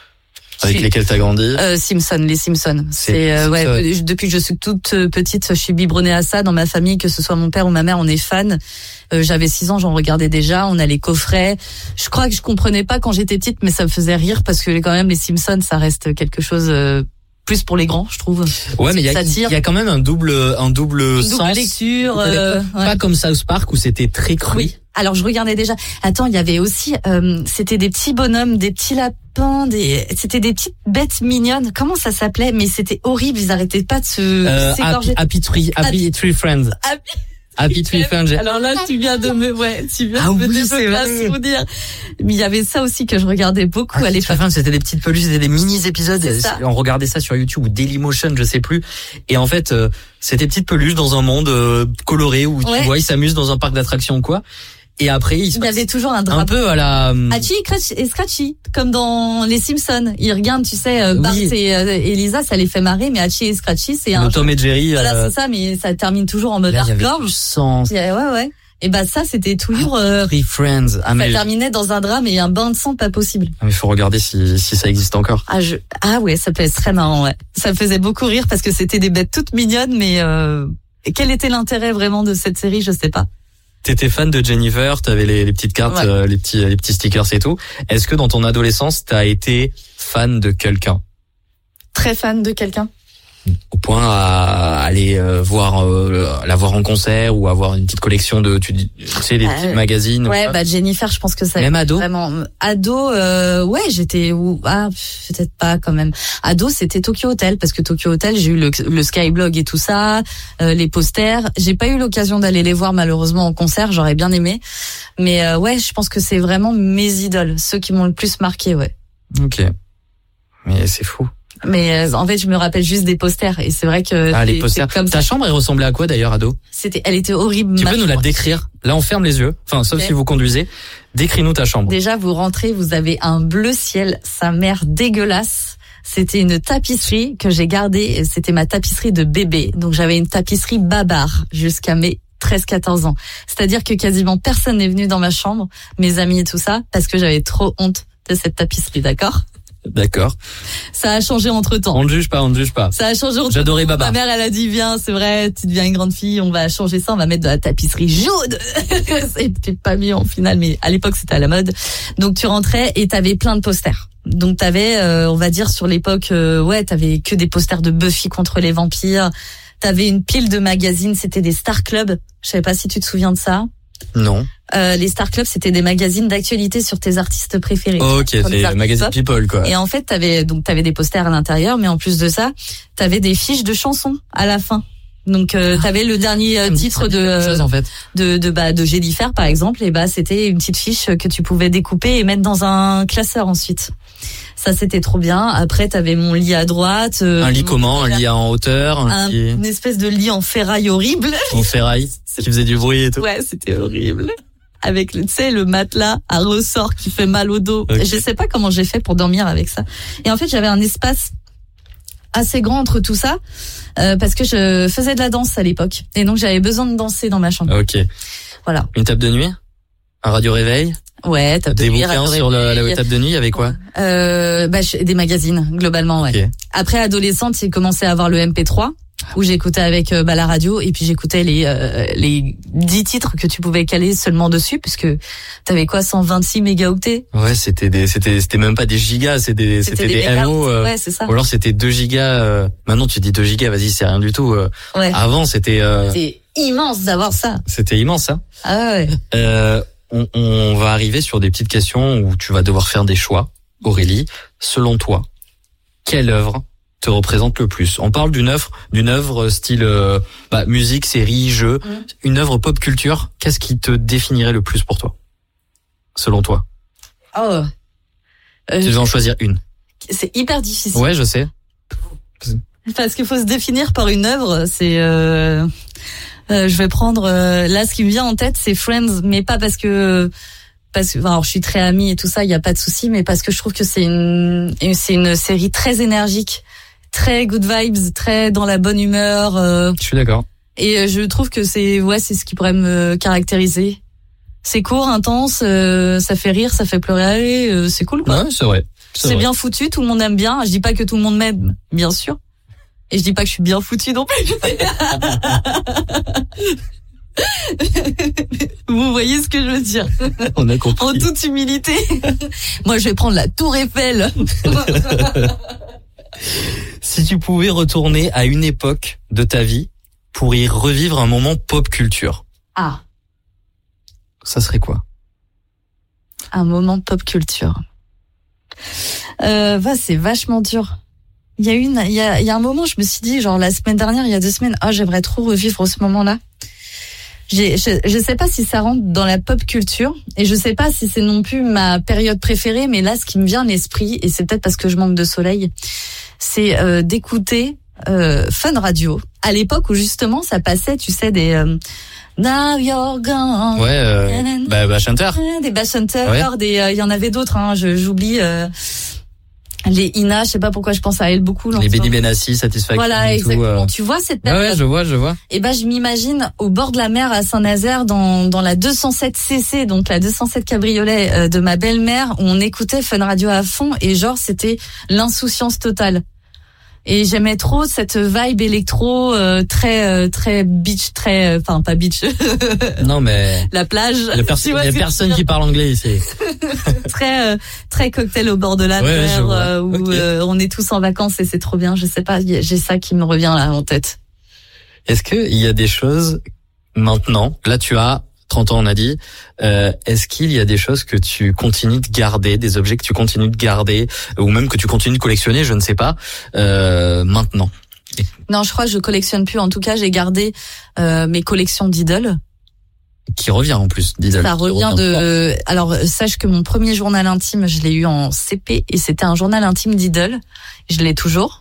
H: avec
I: Si.
H: lesquels t'as grandi?
I: Euh, Simpson, les Simpsons.
H: C'est-
I: C'est euh, ouais.
H: Simpson.
I: euh, Depuis que je suis toute euh, petite, je suis biberonnée à ça. Dans ma famille, que ce soit mon père ou ma mère, on est fan. Euh, J'avais six ans, j'en regardais déjà. On a les coffrets. Je crois que je comprenais pas quand j'étais petite, mais ça me faisait rire parce que quand même les Simpsons, ça reste quelque chose euh, plus pour les grands, je trouve.
H: Ouais, mais il y a,
I: Ça
H: il
I: tire.
H: y a quand même un double, un double
I: Une double
H: sens.
I: lecture. euh, ouais.
H: Pas comme South Park où c'était très cru.
I: Oui. Alors je regardais déjà. Attends, il y avait aussi, euh, c'était des petits bonhommes, des petits lapins, des, c'était des petites bêtes mignonnes. Comment ça s'appelait? Mais c'était horrible. Ils arrêtaient pas de se
H: Euh,
I: s'égorger.
H: Happy, Happy Tree, Happy Tree Friends.
I: Happy-
H: Happy Tree Friends. j'ai-
I: Alors là, tu viens de me, ouais, tu viens
H: Ah
I: de me
H: oui,
I: débloquer
H: c'est
I: un
H: vrai.
I: souvenir. Mais il y avait ça aussi que je regardais beaucoup à
H: Happy
I: l'époque.
H: Tree Friends, c'était des petites peluches, c'était des mini épisodes.
I: C'est ça.
H: On regardait ça sur YouTube ou Dailymotion, je sais plus. Et en fait, euh, c'était des petites peluches dans un monde euh, coloré où
I: Ouais.
H: tu vois, ils s'amusent dans un parc d'attractions ou quoi. Et après, il se
I: Il y
H: passe
I: avait toujours un
H: un
I: drapeau.
H: peu à la.
I: Hachi et Scratchy, comme dans les Simpsons. Ils regardent, tu sais, euh, Bart
H: Oui.
I: et euh, Elisa, ça les fait marrer, mais Hachi et Scratchy, c'est un
H: Le Tom et Jerry.
I: Voilà,
H: euh,
I: c'est ça, mais ça termine toujours en mode
H: là, il y avait
I: hardcore.
H: du sens.
I: Ouais, ouais. Et bah ça, c'était toujours. Euh,
H: Tree Friends. Ah
I: ça
H: mais
I: terminait dans un drame et un bain de sang pas possible.
H: il faut regarder si si ça existe encore.
I: Ah, je... ah ouais, ça peut être très marrant, ouais. Ça me faisait beaucoup rire parce que c'était des bêtes toutes mignonnes, mais euh... quel était l'intérêt vraiment de cette série, je sais pas.
H: T'étais fan de Jennifer, t'avais les, les petites cartes,
I: Ouais.
H: euh, les petits les petits stickers et tout. Est-ce que dans ton adolescence, t'as été fan de quelqu'un
I: Très fan de quelqu'un.
H: au point à aller euh, voir euh, la voir en concert ou avoir une petite collection de tu, dis- tu sais les
I: Euh,
H: petits magazines ou
I: Ouais,
H: quoi.
I: bah Jennifer, je pense que ça.
H: Même ado.
I: Vraiment ado. Euh, ouais, j'étais ou ah pff, peut-être pas quand même. Ado, c'était Tokyo Hotel parce que Tokyo Hotel, j'ai eu le, le Skyblog et tout ça, euh, les posters. J'ai pas eu l'occasion d'aller les voir malheureusement en concert. J'aurais bien aimé, mais euh, ouais, je pense que c'est vraiment mes idoles, ceux qui m'ont le plus marqué, ouais.
H: Ok. Mais c'est fou.
I: Mais euh, en fait, je me rappelle juste des posters et c'est vrai que
H: Ah les
I: c'est-
H: posters.
I: c'est comme
H: Ta
I: ça.
H: chambre elle ressemblait à quoi d'ailleurs ado?
I: C'était, elle était horrible.
H: Tu
I: ma
H: peux nous la
I: chambre.
H: décrire? Là on ferme les yeux. Enfin sauf
I: Ok.
H: si vous conduisez. Décris-nous ta chambre.
I: Déjà, vous rentrez, vous avez un bleu ciel, sa mère dégueulasse. C'était une tapisserie que j'ai gardée. C'était ma tapisserie de bébé. Donc j'avais une tapisserie babar jusqu'à mes treize quatorze ans. C'est-à-dire que quasiment personne n'est venu dans ma chambre, mes amis et tout ça, parce que j'avais trop honte de cette tapisserie, d'accord?
H: D'accord.
I: Ça a changé entre temps.
H: On ne juge pas, on ne juge pas.
I: Ça a changé entre
H: J'adorais
I: temps.
H: Babar.
I: Ma mère, elle a dit, viens, c'est vrai, tu deviens une grande fille, on va changer ça, on va mettre de la tapisserie jaune. C'était pas mieux en final, mais à l'époque, c'était à la mode. Donc, tu rentrais et t'avais plein de posters. Donc, t'avais, euh, on va dire, sur l'époque, euh, ouais, t'avais que des posters de Buffy contre les vampires. T'avais une pile de magazines, c'était des Star Club. Je savais pas si tu te souviens de ça.
H: Non.
I: Euh, les Star Club, c'était des magazines d'actualité sur tes artistes préférés.
H: Ok,
I: Sur les
H: c'est
I: artistes
H: magazine
I: pop.
H: People quoi.
I: Et en fait, t'avais donc t'avais des posters à l'intérieur, mais en plus de ça, t'avais des fiches de chansons à la fin. Donc euh, t'avais le dernier euh, titre de
H: Quelque chose, en fait.
I: de de bah de Jennifer par exemple, et bah c'était une petite fiche que tu pouvais découper et mettre dans un classeur ensuite. Ça c'était trop bien. Après t'avais mon lit à droite. euh,
H: Un lit
I: mon-
H: comment? Un lit en hauteur, un,
I: un-
H: lit
I: une espèce de lit en ferraille horrible.
H: en ferraille qui faisait du bruit et tout.
I: Ouais, c'était horrible. Avec le, tu sais, le matelas à ressort qui fait mal au dos.
H: Ok.
I: Je sais pas comment j'ai fait pour dormir avec ça. Et en fait, j'avais un espace assez grand entre tout ça, euh, parce que je faisais de la danse à l'époque. Et donc, j'avais besoin de danser dans ma chambre.
H: Ok.
I: Voilà.
H: Une table de nuit? Un radio réveil?
I: Ouais, t'as
H: Des bouquins sur le- la table de nuit, il y avait quoi?
I: Euh, bah, je- des magazines, globalement, ouais.
H: Ok.
I: Après, adolescente, j'ai commencé à avoir le M P trois, où j'écoutais avec euh, bah, la radio, et puis j'écoutais les euh, les dix titres que tu pouvais caler seulement dessus, puisque t'avais quoi, cent vingt-six mégaoctets.
H: Ouais, c'était des, c'était, c'était même pas des gigas, c'était des, c'était des,
I: mégas,
H: M O. euh,
I: ouais, c'est ça.
H: Ou alors c'était deux gigas. euh, maintenant tu dis deux gigas, vas-y, c'est rien du tout. euh.
I: Ouais.
H: Avant c'était, euh,
I: C'est immense d'avoir ça.
H: c'était immense, hein.
I: Ah ouais.
H: Euh, on, on va arriver sur des petites questions où tu vas devoir faire des choix. Aurélie, selon toi, quelle œuvre te représente le plus? On parle d'une œuvre, d'une œuvre style euh, bah, musique, série, jeu,
I: Mm.
H: une œuvre pop culture. Qu'est-ce qui te définirait le plus pour toi, selon toi?
I: Oh. Euh,
H: Tu devais en choisir une.
I: c'est hyper difficile.
H: Ouais, je sais.
I: Parce qu'il faut se définir par une œuvre. C'est. Euh, euh, je vais prendre. Euh, là, ce qui me vient en tête, c'est Friends, mais pas parce que parce que, enfin, alors je suis très amie et tout ça, il y a pas de souci, mais parce que je trouve que c'est une, c'est une série très énergique, très good vibes, très dans la bonne humeur. Euh,
H: Je suis d'accord.
I: et je trouve que c'est, ouais, c'est ce qui pourrait me caractériser. C'est court, intense, euh, ça fait rire, ça fait pleurer, euh, c'est cool, quoi.
H: Ouais, c'est vrai.
I: C'est,
H: vrai.
I: bien foutu, tout le monde aime bien. Je dis pas que tout le monde m'aime, bien sûr. Et je dis pas que je suis bien foutu non plus. Vous voyez ce que je veux dire?
H: On a compris.
I: En toute humilité. Moi, je vais prendre la Tour Eiffel.
H: Si tu pouvais retourner à une époque de ta vie pour y revivre un moment pop culture,
I: Ah,
H: ça serait quoi?
I: un moment pop culture. Euh, bah, c'est vachement dur. Il y a une, il y a, il y a un moment, je me suis dit, genre la semaine dernière, il y a deux semaines, ah, j'aimerais trop revivre ce moment-là. J'ai, je, je sais pas si ça rentre dans la pop culture et je sais pas si c'est non plus ma période préférée, mais là, ce qui me vient à l'esprit, et c'est peut-être parce que je manque de soleil, c'est euh, d'écouter euh, Fun Radio à l'époque où justement ça passait, tu sais, des euh, Now You're Gone.
H: Ouais, euh, bah, bah, Chanter.
I: Des Bass Hunter,
H: Ouais.
I: des, euh, il y en avait d'autres, hein, je, j'oublie, euh, les Ina, je sais pas pourquoi je pense à elle beaucoup.
H: Les
I: longtemps.
H: Benny Benassi, Satisfaction.
I: Voilà,
H: et tout,
I: exactement.
H: euh.
I: Tu vois cette
H: Ouais,
I: période?
H: ouais, je vois, je vois.
I: Et ben, je m'imagine au bord de la mer à Saint-Nazaire, dans, dans la deux cent sept C C, donc la deux cent sept cabriolet euh, de ma belle-mère, où on écoutait Fun Radio à fond, et genre, c'était l'insouciance totale. Et j'aimais trop cette vibe électro, euh, très, euh, très beach, très, enfin, pas beach.
H: Non, mais.
I: La plage.
H: Il y a, perso-
I: Tu vois
H: il y a
I: ce que
H: personne
I: je veux
H: qui
I: dire.
H: parle anglais ici.
I: très euh, très cocktail au bord de la
H: Ouais, je
I: mer,
H: vois.
I: euh, où
H: Ok.
I: euh, on est tous en vacances et c'est trop bien. Je sais pas, y a- j'ai ça qui me revient là en tête.
H: Est-ce que il y a des choses maintenant, là tu as trente ans on a dit, euh, est-ce qu'il y a des choses que tu continues de garder, des objets que tu continues de garder, ou même que tu continues de collectionner, je ne sais pas, euh, maintenant?
I: Non, je crois que je collectionne plus. En tout cas, j'ai gardé euh, mes collections d'idoles.
H: Qui revient en plus, Diesel.
I: Ça
H: Qui
I: revient
H: fort.
I: de. Alors, sache que mon premier journal intime, je l'ai eu en C P et c'était un journal intime d'idoles. Je l'ai toujours.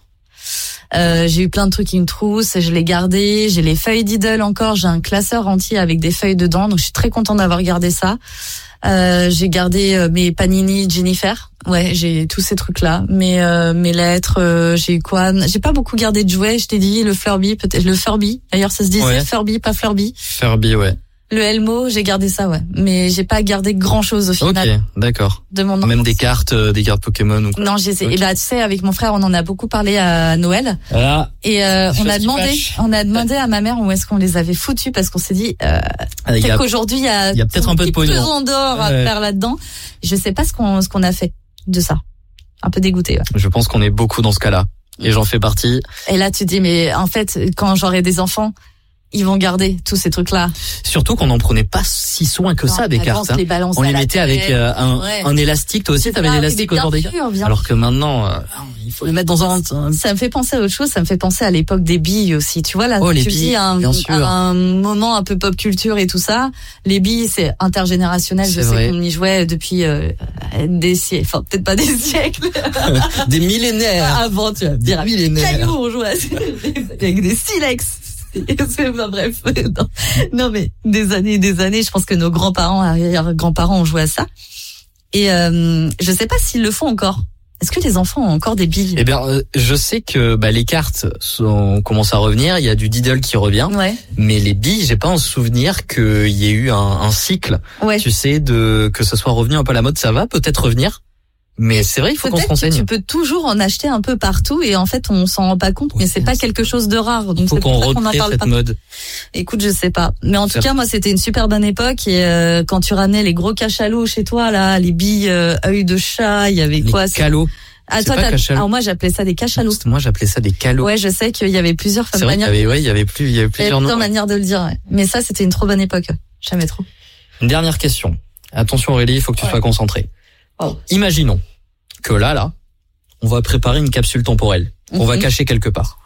I: Euh, j'ai eu plein de trucs qui me troussent, je l'ai gardé. J'ai les feuilles d'idoles encore. J'ai un classeur entier avec des feuilles dedans, donc je suis très contente d'avoir gardé ça. Euh, j'ai gardé euh, mes Panini Jennifer. Ouais, j'ai tous ces trucs-là. Mes euh, mes lettres, euh, j'ai eu quoi? J'ai pas beaucoup gardé de jouets. Je t'ai dit le Furby, peut-être le Furby. D'ailleurs, ça se disait
H: Ouais.
I: Furby, pas Flurby.
H: Furby, ouais.
I: Le Elmo, j'ai gardé ça, ouais. Mais j'ai pas gardé grand chose au final
H: Ok, d'accord.
I: de mon enfance.
H: Même des cartes, euh, des cartes Pokémon ou quoi.
I: Non, j'ai essayé.
H: Ok.
I: Et bah, tu sais, avec mon frère, on en a beaucoup parlé à Noël.
H: Voilà.
I: Et euh, on
H: Chose
I: a
H: qui
I: demandé,
H: fâche.
I: on a demandé à ma mère où est-ce qu'on les avait foutus parce qu'on s'est dit, euh,
H: Ah, il y
I: peut-être
H: a-
I: qu'aujourd'hui il y a,
H: il y a peut-être un peu de
I: petit
H: pognon.
I: d'or à
H: Ouais.
I: faire là-dedans. Je sais pas ce qu'on ce qu'on a fait de ça. Un peu dégoûté. Ouais.
H: Je pense qu'on est beaucoup dans ce cas-là. Et j'en fais partie.
I: Et là, tu te dis, mais en fait, quand j'aurai des enfants, ils vont garder tous ces trucs-là.
H: Surtout qu'on n'en prenait pas si soin que
I: Non,
H: ça des
I: avant,
H: cartes.
I: on se
H: hein.
I: les balançait
H: On
I: à
H: les
I: la
H: mettait
I: tête.
H: avec euh, un,
I: Ouais.
H: un élastique. Toi aussi, t'avais
I: Ah,
H: l'élastique
I: mais
H: autour des
I: bien
H: cartes.
I: sûr, bien
H: Alors que maintenant, euh, il faut les mettre dans un. un-
I: Ça me fait penser à autre chose, ça me fait penser à l'époque des billes aussi. Tu vois, là,
H: Oh,
I: tu
H: les
I: me dis
H: billes,
I: un,
H: bien sûr.
I: un moment un peu pop culture et tout ça. Les billes, c'est intergénérationnel. Je
H: C'est
I: sais
H: vrai.
I: qu'on y jouait depuis euh, des siècles, enfin peut-être pas des siècles.
H: Des millénaires.
I: Avant, tu vas me dire, avec des
H: Millénaires.
I: cailloux, on jouait avec des silex. C'est pas bref. Non. non, mais des années et des années, je pense que nos grands-parents, arrière-grands-parents ont joué à ça. Et euh, je sais pas s'ils le font encore. Est-ce que les enfants ont encore des billes?
H: Eh bien, euh, je sais que bah, les cartes sont, commencent à revenir. Il y a du Diddle qui revient,
I: Ouais.
H: mais les billes, j'ai pas en souvenir qu'il y ait eu un, un cycle.
I: Ouais.
H: Tu sais, de que ce soit revenu un peu à la mode, ça va peut-être revenir. Mais c'est vrai, il faut qu'on se
I: Peut-être que
H: renseigne.
I: tu peux toujours en acheter un peu partout et en fait on s'en rend pas compte, mais
H: Oui,
I: c'est pas
H: c'est
I: quelque chose de rare. Donc
H: Il faut
I: c'est
H: qu'on
I: pour ça qu'on en
H: recrée
I: parle
H: cette
I: pas.
H: mode.
I: Écoute, je sais pas. Mais en tout
H: Certes.
I: cas, moi c'était une super bonne époque et euh, quand tu ramenais les gros cachalots chez toi là, les billes euh, œil de chat, il y avait
H: Les
I: quoi c'est-
H: calots.
I: Ah
H: c'est
I: toi
H: pas
I: t'as-
H: cachalot.
I: alors moi j'appelais ça des cachalots.
H: Moi, j'appelais ça des calots.
I: Ouais, je sais qu'il y avait plusieurs
H: c'est vrai qu'il y
I: manières.
H: avait, ouais, il y avait plus, il y avait
I: Il y avait
H: plusieurs
I: plusieurs
H: noms.
I: manières de le dire. Ouais. Mais ça c'était une trop bonne époque. J'aimais trop.
H: Une dernière question. Attention Aurélie, il faut que tu
I: Ouais.
H: sois concentrée.
I: Oh.
H: Imaginons que là, là, on va préparer une capsule temporelle qu'on va
I: Mhm.
H: cacher quelque part.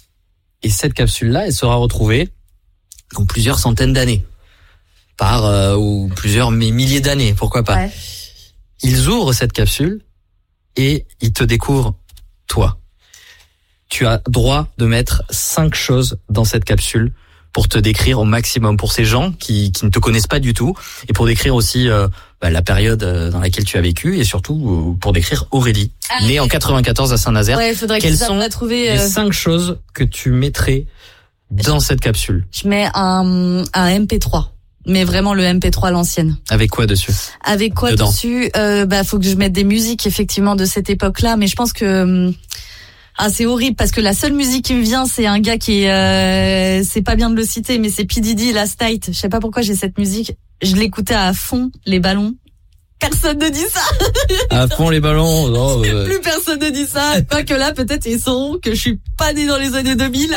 H: Et cette capsule-là, elle sera retrouvée dans plusieurs centaines d'années. Par, euh, ou plusieurs mi- milliers d'années, pourquoi pas.
I: Ouais.
H: Ils ouvrent cette capsule et ils te découvrent toi. Tu as droit de mettre cinq choses dans cette capsule pour te décrire au maximum pour ces gens qui, qui ne te connaissent pas du tout et pour décrire aussi euh, bah, la période dans laquelle tu as vécu et surtout euh, pour décrire Aurélie, ah, née en quatre-vingt-quatorze à Saint-Nazaire.
I: Ouais, faudrait
H: Quelles
I: que
H: sont
I: la trouver,
H: les
I: euh...
H: cinq choses que tu mettrais dans je, cette capsule?
I: Je mets un, un M P trois. Mais vraiment le M P trois à l'ancienne.
H: Avec quoi dessus?
I: Avec quoi
H: Dedans.
I: dessus? euh, Bah faut que je mette des musiques effectivement de cette époque-là, mais je pense que ah c'est horrible parce que la seule musique qui me vient c'est un gars qui euh, c'est pas bien de le citer, mais c'est P. Diddy Last Night. Je sais pas pourquoi j'ai cette musique. Je l'écoutais à fond les ballons. Personne ne dit ça.
H: À fond les ballons. Non, euh...
I: Plus personne ne dit ça. Pas que là peut-être ils sauront que je suis pas née dans les années deux mille.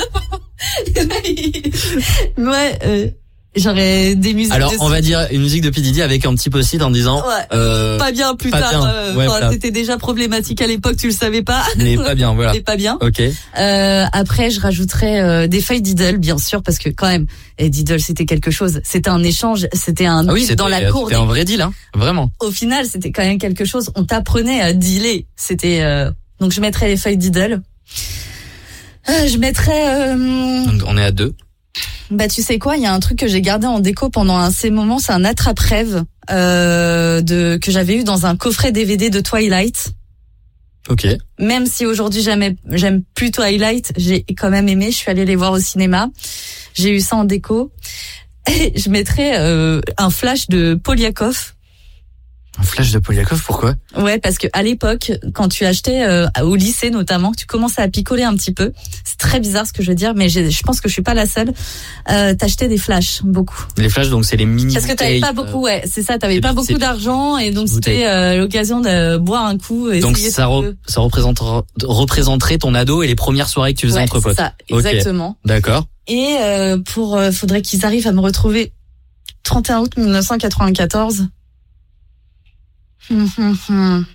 I: Ouais. Euh... J'aurais des musiques.
H: Alors,
I: de
H: on va dire une musique de P. Diddy avec un petit post-it en disant.
I: Ouais.
H: Euh,
I: pas bien plus
H: pas
I: tard.
H: bien.
I: Euh,
H: ouais,
I: enfin, c'était déjà problématique à l'époque, tu le savais pas.
H: Mais pas bien, voilà.
I: Mais pas bien.
H: Ok.
I: Euh, après, je rajouterais euh, des feuilles Diddle, bien sûr, parce que quand même, et Diddle, c'était quelque chose. C'était un échange, c'était un
H: ah oui,
I: dans la cour.
H: C'était des... un vrai deal, hein. Vraiment.
I: Au final, c'était quand même quelque chose. On t'apprenait à dealer. C'était euh... donc je mettrais les feuilles Diddle. Euh, je mettrais. Euh...
H: On est à deux.
I: Bah tu sais quoi, il y a un truc que j'ai gardé en déco pendant un ces moments, c'est un attrape-rêve euh, de que j'avais eu dans un coffret D V D de Twilight.
H: Ok.
I: Même si aujourd'hui j'aime j'aime plus Twilight, j'ai quand même aimé. Je suis allée les voir au cinéma. J'ai eu ça en déco. Et je mettrais euh, un flash de Polyakov.
H: Un flash de Polyakov, pourquoi?
I: Ouais, parce que à l'époque, quand tu achetais euh, au lycée notamment, que tu commençais à picoler un petit peu, c'est très bizarre ce que je veux dire, mais j'ai, je pense que je suis pas la seule. Euh, t'achetais des flashs, beaucoup.
H: Les flashs, donc c'est les mini.
I: Parce que t'avais pas beaucoup, ouais, c'est ça, t'avais pas beaucoup d'argent et donc c'était euh, l'occasion de boire un coup. Et
H: donc ça, re, ça représentera, représenterait ton ado et les premières soirées que tu faisais
I: ouais,
H: entre potes.
I: C'est ça, exactement.
H: Okay. D'accord.
I: Et euh, pour, euh, faudrait qu'ils arrivent à me retrouver trente et un août mille neuf cent quatre-vingt-quatorze. Hum, hum, hum.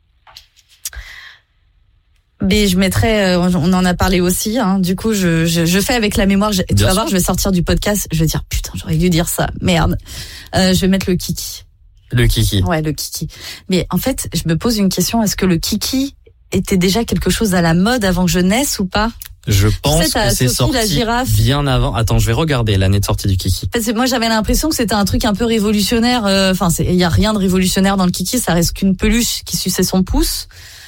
I: Mais je mettrais, on en a parlé aussi, hein, du coup je, je, je fais avec la mémoire, je, tu vas voir, je vais sortir du podcast, je vais dire putain j'aurais dû dire ça, merde. Euh, je vais mettre le kiki.
H: Le kiki.
I: Ouais, le kiki. Mais en fait, je me pose une question, est-ce que le kiki était déjà quelque chose à la mode avant que je naisse ou pas?
H: Je pense
I: tu sais,
H: que c'est
I: sorti
H: sorti bien avant. Attends, je vais regarder l'année de sortie du kiki.
I: Parce que moi, j'avais l'impression que c'était un truc un peu révolutionnaire. Enfin, euh, il y a rien de révolutionnaire dans le kiki. Ça reste qu'une peluche qui suçait son pouce.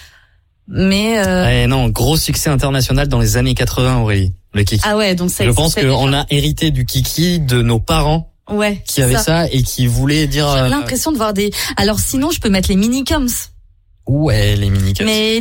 I: Mais euh...
H: eh non, gros succès international dans les années quatre-vingts, Aurélie. Le kiki.
I: Ah ouais, donc ça.
H: Je pense qu'on a hérité du kiki de nos parents.
I: Ouais.
H: Qui avaient ça. ça et qui voulaient dire.
I: J'ai euh... l'impression de voir des. Alors sinon, je peux mettre les minicums.
H: Ouais, les minicums.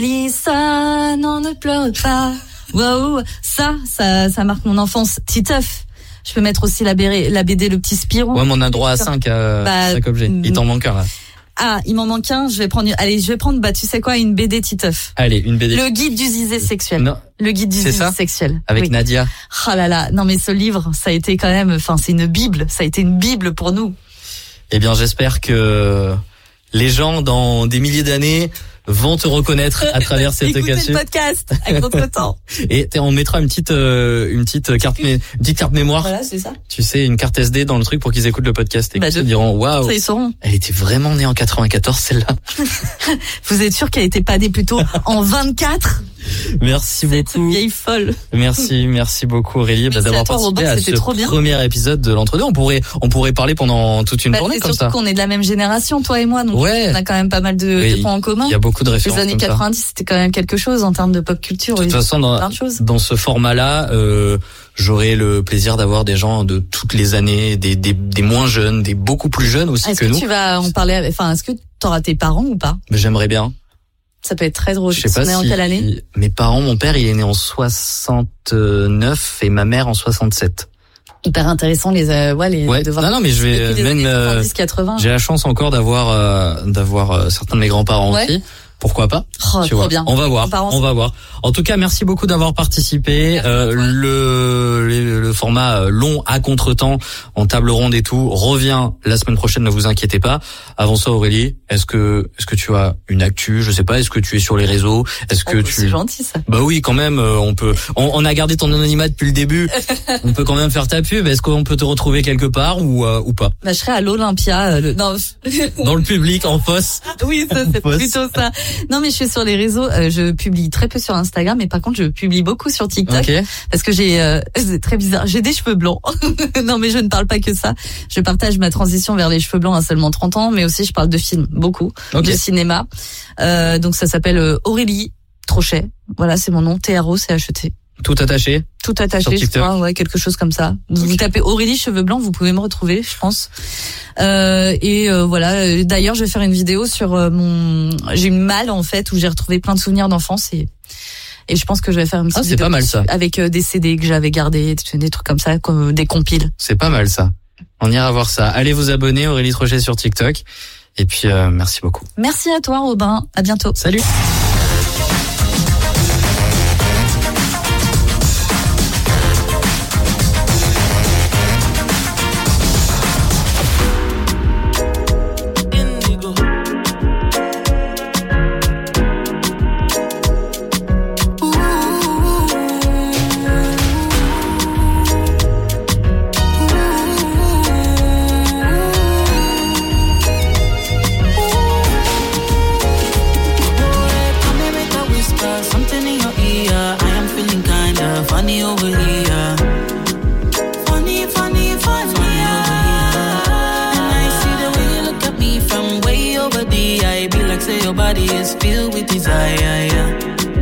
I: Mélissa, non, ne pleure pas. Waouh, ça, ça, ça marque mon enfance. Titeuf. Je peux mettre aussi la B D, la B D Le Petit Spirou.
H: Ouais, mais on a droit à cinq, euh,
I: bah,
H: cinq objets. Il t'en manque un, là.
I: Ah, il m'en manque un. Je vais prendre, allez, je vais prendre, bah, tu sais quoi, une B D Titeuf.
H: Allez, une B D.
I: Le guide du zizé sexuel.
H: Non.
I: Le guide du zizé sexuel.
H: Avec
I: oui.
H: Nadia.
I: Ah oh là là. Non, mais ce livre, ça a été quand même, enfin, c'est une bible. Ça a été une bible pour nous.
H: Eh bien, j'espère que les gens, dans des milliers d'années, vont te reconnaître à travers cette
I: Écoutez
H: capsule.
I: le podcast avec votre temps.
H: Et on mettra une petite euh, une petite carte mé- une petite carte mémoire.
I: Voilà, c'est ça.
H: Tu sais, une carte S D dans le truc pour qu'ils écoutent le podcast et bah, qu'ils se diront waouh.
I: Ça ils sauront.
H: Elle était vraiment née en quatre-vingt-quatorze celle-là.
I: Vous êtes sûr qu'elle était pas née plutôt en vingt-quatre?
H: Merci beaucoup.
I: Cette vieille folle.
H: Merci, merci beaucoup Aurélie bah, d'avoir
I: toi,
H: participé
I: Robin,
H: à ce
I: trop bien.
H: premier épisode de l'entre-deux. On pourrait, on pourrait parler pendant toute une
I: bah,
H: journée comme ça.
I: C'est surtout qu'on est de la même génération, toi et moi, donc
H: ouais.
I: on a quand même pas mal de,
H: oui,
I: de points en commun.
H: Il y a beaucoup de références.
I: Les années quatre-vingt-dix, c'était quand même quelque chose en termes de pop culture.
H: De toute façon, dans, dans ce format-là, euh, j'aurai le plaisir d'avoir des gens de toutes les années, des, des, des moins jeunes, des beaucoup plus jeunes aussi
I: est-ce
H: que,
I: que
H: nous.
I: Tu vas en parler, enfin, est-ce que t'auras tes parents ou pas?
H: Mais j'aimerais bien.
I: Ça peut être très drôle.
H: Je sais pas si
I: en quelle année?
H: Mes parents, mon père, il est né en soixante-neuf et ma mère en soixante-sept.
I: Hyper intéressant les euh, ouais les
H: ouais.
I: de voir.
H: Non non mais je vais même euh, j'ai la chance encore d'avoir euh, d'avoir euh, certains de mes grands-parents
I: ouais.
H: aussi. Pourquoi pas?
I: Oh,
H: tu
I: trop
H: vois.
I: bien.
H: On va voir. On va voir. En tout cas, merci beaucoup d'avoir participé. Euh, le, le le format long à contretemps en table ronde et tout revient la semaine prochaine. Ne vous inquiétez pas. Avant ça, Aurélie, est-ce que est-ce que tu as une actu? Je sais pas. Est-ce que tu es sur les réseaux? Est-ce que
I: oh,
H: tu
I: C'est gentil ça.
H: Bah oui, quand même. On peut. On, on a gardé ton anonymat depuis le début. On peut quand même faire ta pub. Est-ce qu'on peut te retrouver quelque part ou euh, ou pas?
I: Bah je serai à l'Olympia. Euh, le... Non.
H: Dans le public en fosse.
I: Oui, ça c'est plutôt ça. Non, mais je suis sur les réseaux. Euh, je publie très peu sur Instagram, mais par contre, je publie beaucoup sur TikTok
H: Ok.
I: parce que j'ai, euh, c'est très bizarre. J'ai des cheveux blancs. Non, mais je ne parle pas que ça. Je partage ma transition vers les cheveux blancs à seulement trente ans, mais aussi je parle de films, beaucoup,
H: Ok.
I: de cinéma. Euh, donc ça s'appelle euh, Aurélie Trochet. Voilà, c'est mon nom. T R O C H E T.
H: Tout attaché.
I: Tout
H: Sur
I: attaché, je
H: TikTok.
I: crois, ouais, quelque chose comme ça. Vous tapez Aurélie cheveux blancs, vous pouvez me retrouver, je pense. Euh, et euh, voilà. D'ailleurs, je vais faire une vidéo sur euh, mon. J'ai une malle en fait où j'ai retrouvé plein de souvenirs d'enfance et et je pense que je vais faire une petite
H: Ah, c'est
I: vidéo
H: pas mal, ça.
I: avec euh, des C D que j'avais gardés, des trucs comme ça, comme euh, des compiles.
H: C'est pas mal ça. On ira voir ça. Allez vous abonner, Aurélie Trochet sur TikTok. Et puis euh, merci beaucoup.
I: Merci à toi, Robin. À bientôt.
H: Salut.
A: Something in your ear, I am feeling kinda funny over here. Funny, funny, funny, funny over here. And I see the way you look at me from way over there. I be like, say your body is filled with desire.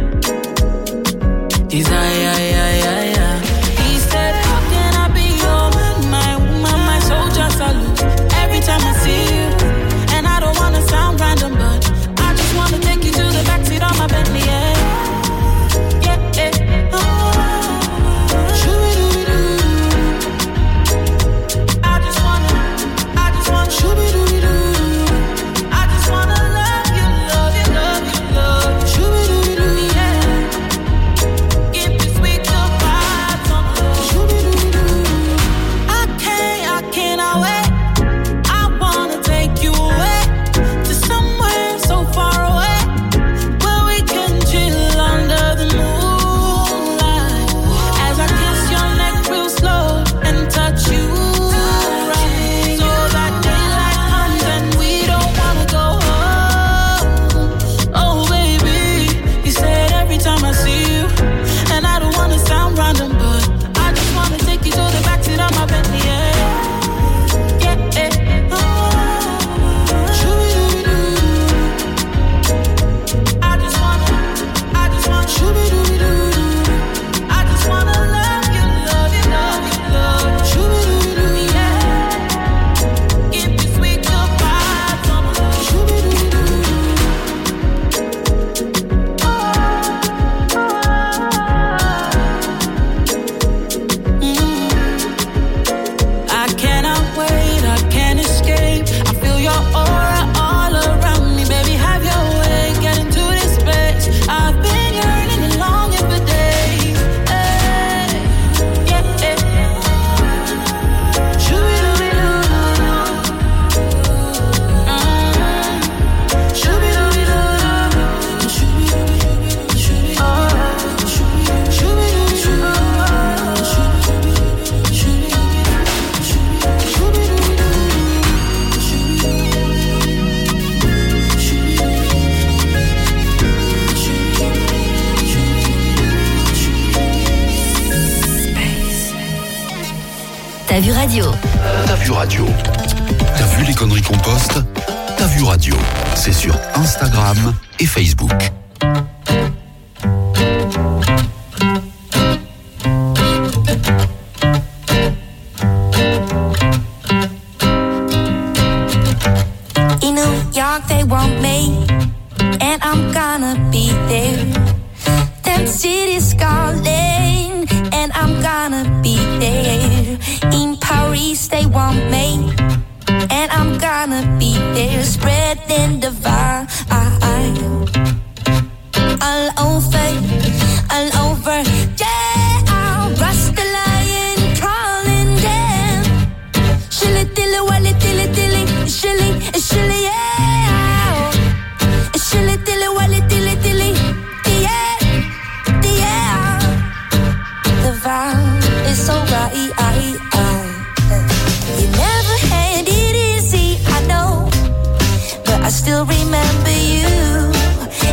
A: Desire. He said, how can I be your man, my woman, my soldier salute? Every time I see you, and I don't wanna sound random, but I just wanna take you to the backseat of my Bentley, yeah.
D: T'as vu radio.
C: T'as vu radio. T'as vu les conneries qu'on poste? T'as vu radio. C'est sur Instagram et Facebook.
G: In New York they want me, and I'm gonna be there. That city's calling, and I'm gonna be there. In Paris they want me, and I'm gonna be there. Spreading the vibe all over, all over. Yeah, I'll rush the lion calling them. Shilly dilly wally dilly dilly, shilly, shilly, yeah. Shilly dilly wally dilly dilly, yeah, yeah. The vibe is so right. You never had it easy, I know, but I still remember you.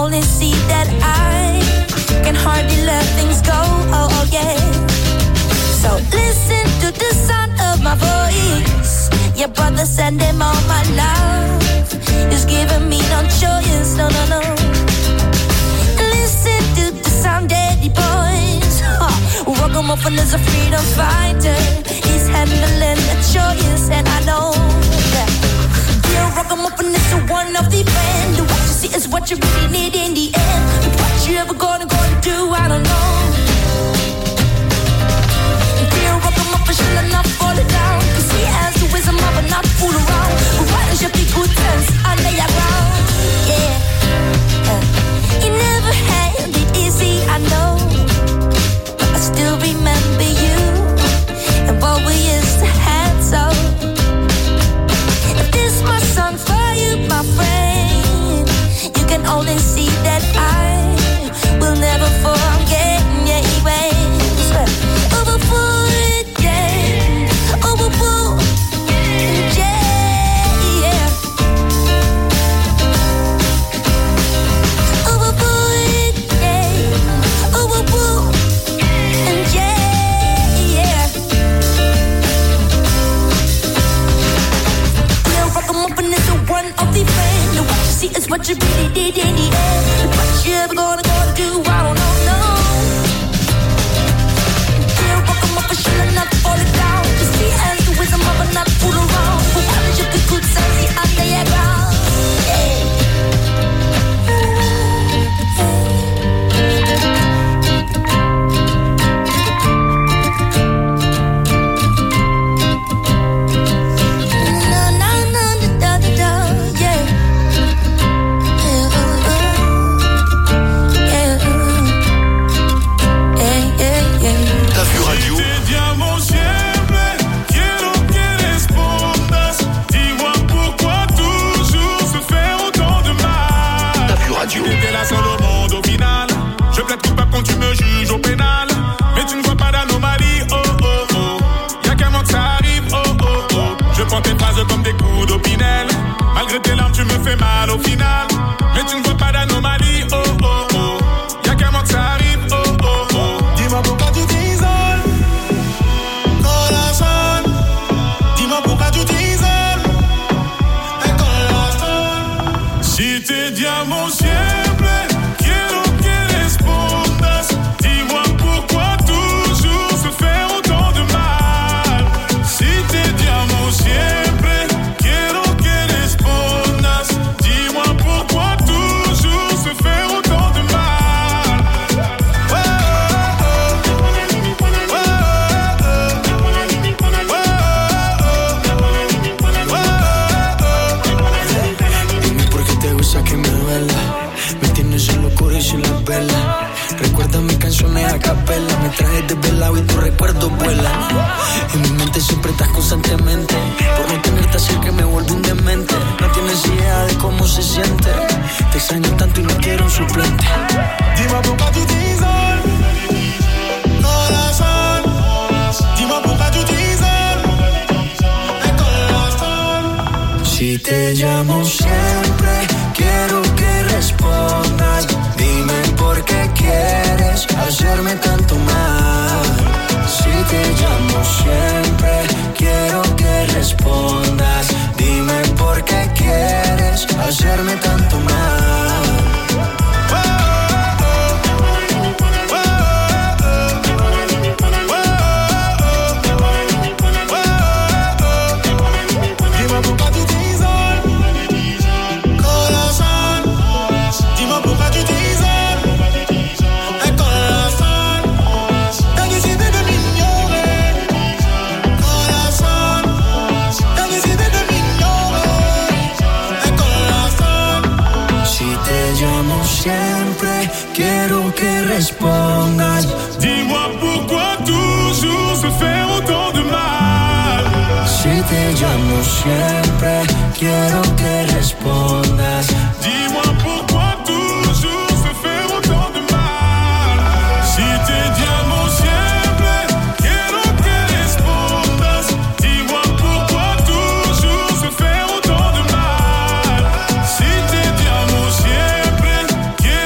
G: only see that I can hardly let things go. Oh, oh yeah. So listen to the sound of my voice. Your brother sending all my love. He's giving me no choice, no, no, no. Listen to the sound, daddy boys. Ragamuffin is a freedom fighter. He's handling the choice, and I know that. Yeah, Ragamuffin is the one of the band. What you see is what you really need in the end. What you ever gonna, gonna do, I don't know. Yeah, Ragamuffin should not fall it down. Cause he has the wisdom of a not fool around. But why don't you be good sense under your ground? Yeah. Uh, he never had it easy, I know. But I still remember you and what we used to have, so if this my song for you, my friend, you can only see that I will never forget. Yeah, ways overboard, yeah, overboard, yeah, yeah, overboard, yeah, overboard, yeah, yeah. We'll rock 'em up and it's the one of the friend. What you see is what you really did in the end. What you ever gonna, gonna do, I don't know, no. We'll rock 'em up and she'll not fall it down. Cause he has the wisdom of a not fool around. But why don't you be good, sexy, under your ground? Yeah.
J: T'étais la seule au monde au final. Je plaide coupable quand tu me juges au pénal. Mais tu ne vois pas d'anomalie, oh oh oh. Y'a qu'un moment que ça arrive, oh oh oh. Je prends tes phrases comme des coups d'opinel. Malgré tes larmes, tu me fais mal au final. Mais tu ne vois pas d'anomalie, oh oh oh. Y'a qu'un moment que ça arrive, oh oh oh. Dis-moi pourquoi tu t'isoles, corazón. Dis-moi pourquoi tu t'isoles, corazón. Si tes diamants siempre quiero que respondas. Dis-moi pourquoi toujours se faire autant de mal. Si tes diamants siempre quiero que respondas. Dis-moi pourquoi toujours se faire autant de mal. Oh, oh, oh. Oh, oh, oh.
K: Dime por qué te gusta que me duela. Me tienes en locura y sin la vela. Recuerda mis canciones a capela. Me traes desvelado y tus recuerdos vuelan. En mi mente siempre estás constantemente. Por no tenerte cerca me vuelvo un demente. No tienes idea de cómo se siente. Te extraño tanto y no quiero un suplente.
J: Dis-moi pourquoi tu t'isoles, corazón. Dis-moi pourquoi tu t'isoles, corazón.
K: Si te llamo siempre, quiero que respondas. Dime por qué quieres hacerme tanto mal. Si te llamo siempre, quiero que respondas. Dime por qué quieres hacerme tanto mal.
J: Dis-moi pourquoi tu t'isoles, corazón. Dis-moi pourquoi tu t'isoles, corazón. T'as décidé de m'ignorer, corazón. T'as décidé de m'ignorer, corazón.
K: Si te llamo siempre, quiero que respondas.
J: Dis-moi pourquoi toujours se faire autant de mal.
K: Si te llamo siempre, quiero que respondas.
J: Dis-moi pourquoi toujours se faire autant de mal. Si te llamo siempre, quiero que respondas. Dis-moi pourquoi toujours se faire autant de mal. Si te llamo siempre, quiero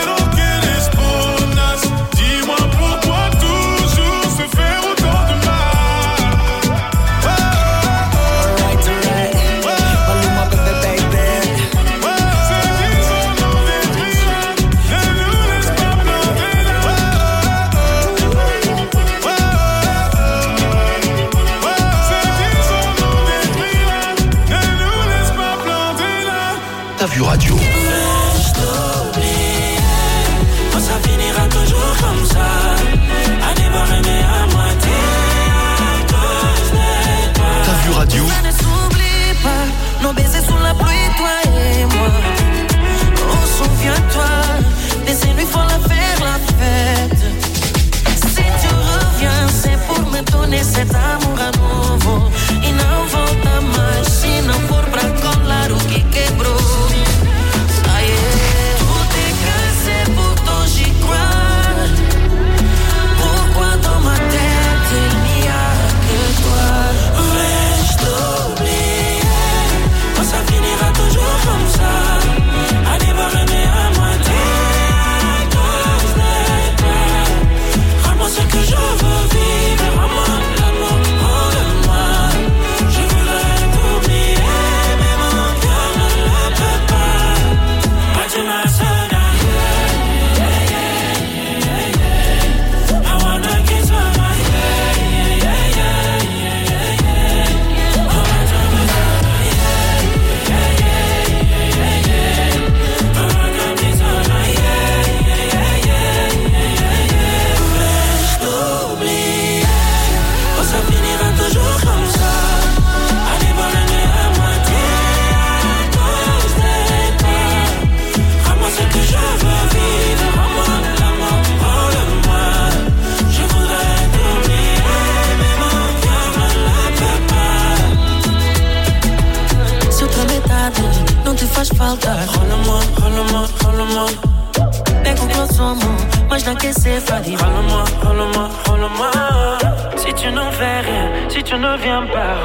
C: T'as vu radio.
K: Vais-je t'oublier? Quand ça finira toujours comme ça. À devoir aimer à moitié à cause de toi.
C: T'as vu radio.
K: Ne s'oublie pas, nos baisers sous la pluie, toi et moi. Oh, souviens-toi, des nuits faut la faire la fête. Si tu reviens, c'est pour me donner cet amour à nouveau. E não volta mais, se não for pra colar o que quebrou. Ah, yeah. Tout est cassé pour ton j'y crois. Pourquoi dans ma tête il n'y a que toi? Vais-je t'oublier? Quand ça finira toujours comme ça. À devoir aimer à moitié à cause de toi. Rends-moi ce que je veux vivre. Rends-moi l'amour hors de moi. Je voudrais t'oublier, mais mon cœur ne le peut pas. But tu m'as sonné. Yeah, yeah, yeah, yeah. I wanna kiss my mind. Yeah, yeah, yeah, yeah, yeah, yeah. Oh, but tu m'as sonné. Yeah, yeah, yeah, yeah, yeah. I wanna kiss my mind. Yeah, yeah, yeah, yeah, yeah. Vais-je t'oublier? Quand ça finira toujours comme ça. À devoir aimer à moitié à cause de toi. Rends-moi ce que je veux vivre. Rends-moi l'amour hors de moi. Je voudrais t'oublier, mais mon cœur ne le peut pas. Se outra metade não te faz falta. Rola-moi, rola-moi, rola-moi. Pega o meu somme, mas não quer ser fadi. Rola-moi, rola-moi, rola-moi. Si tu ne fais rien, si tu ne viens pas,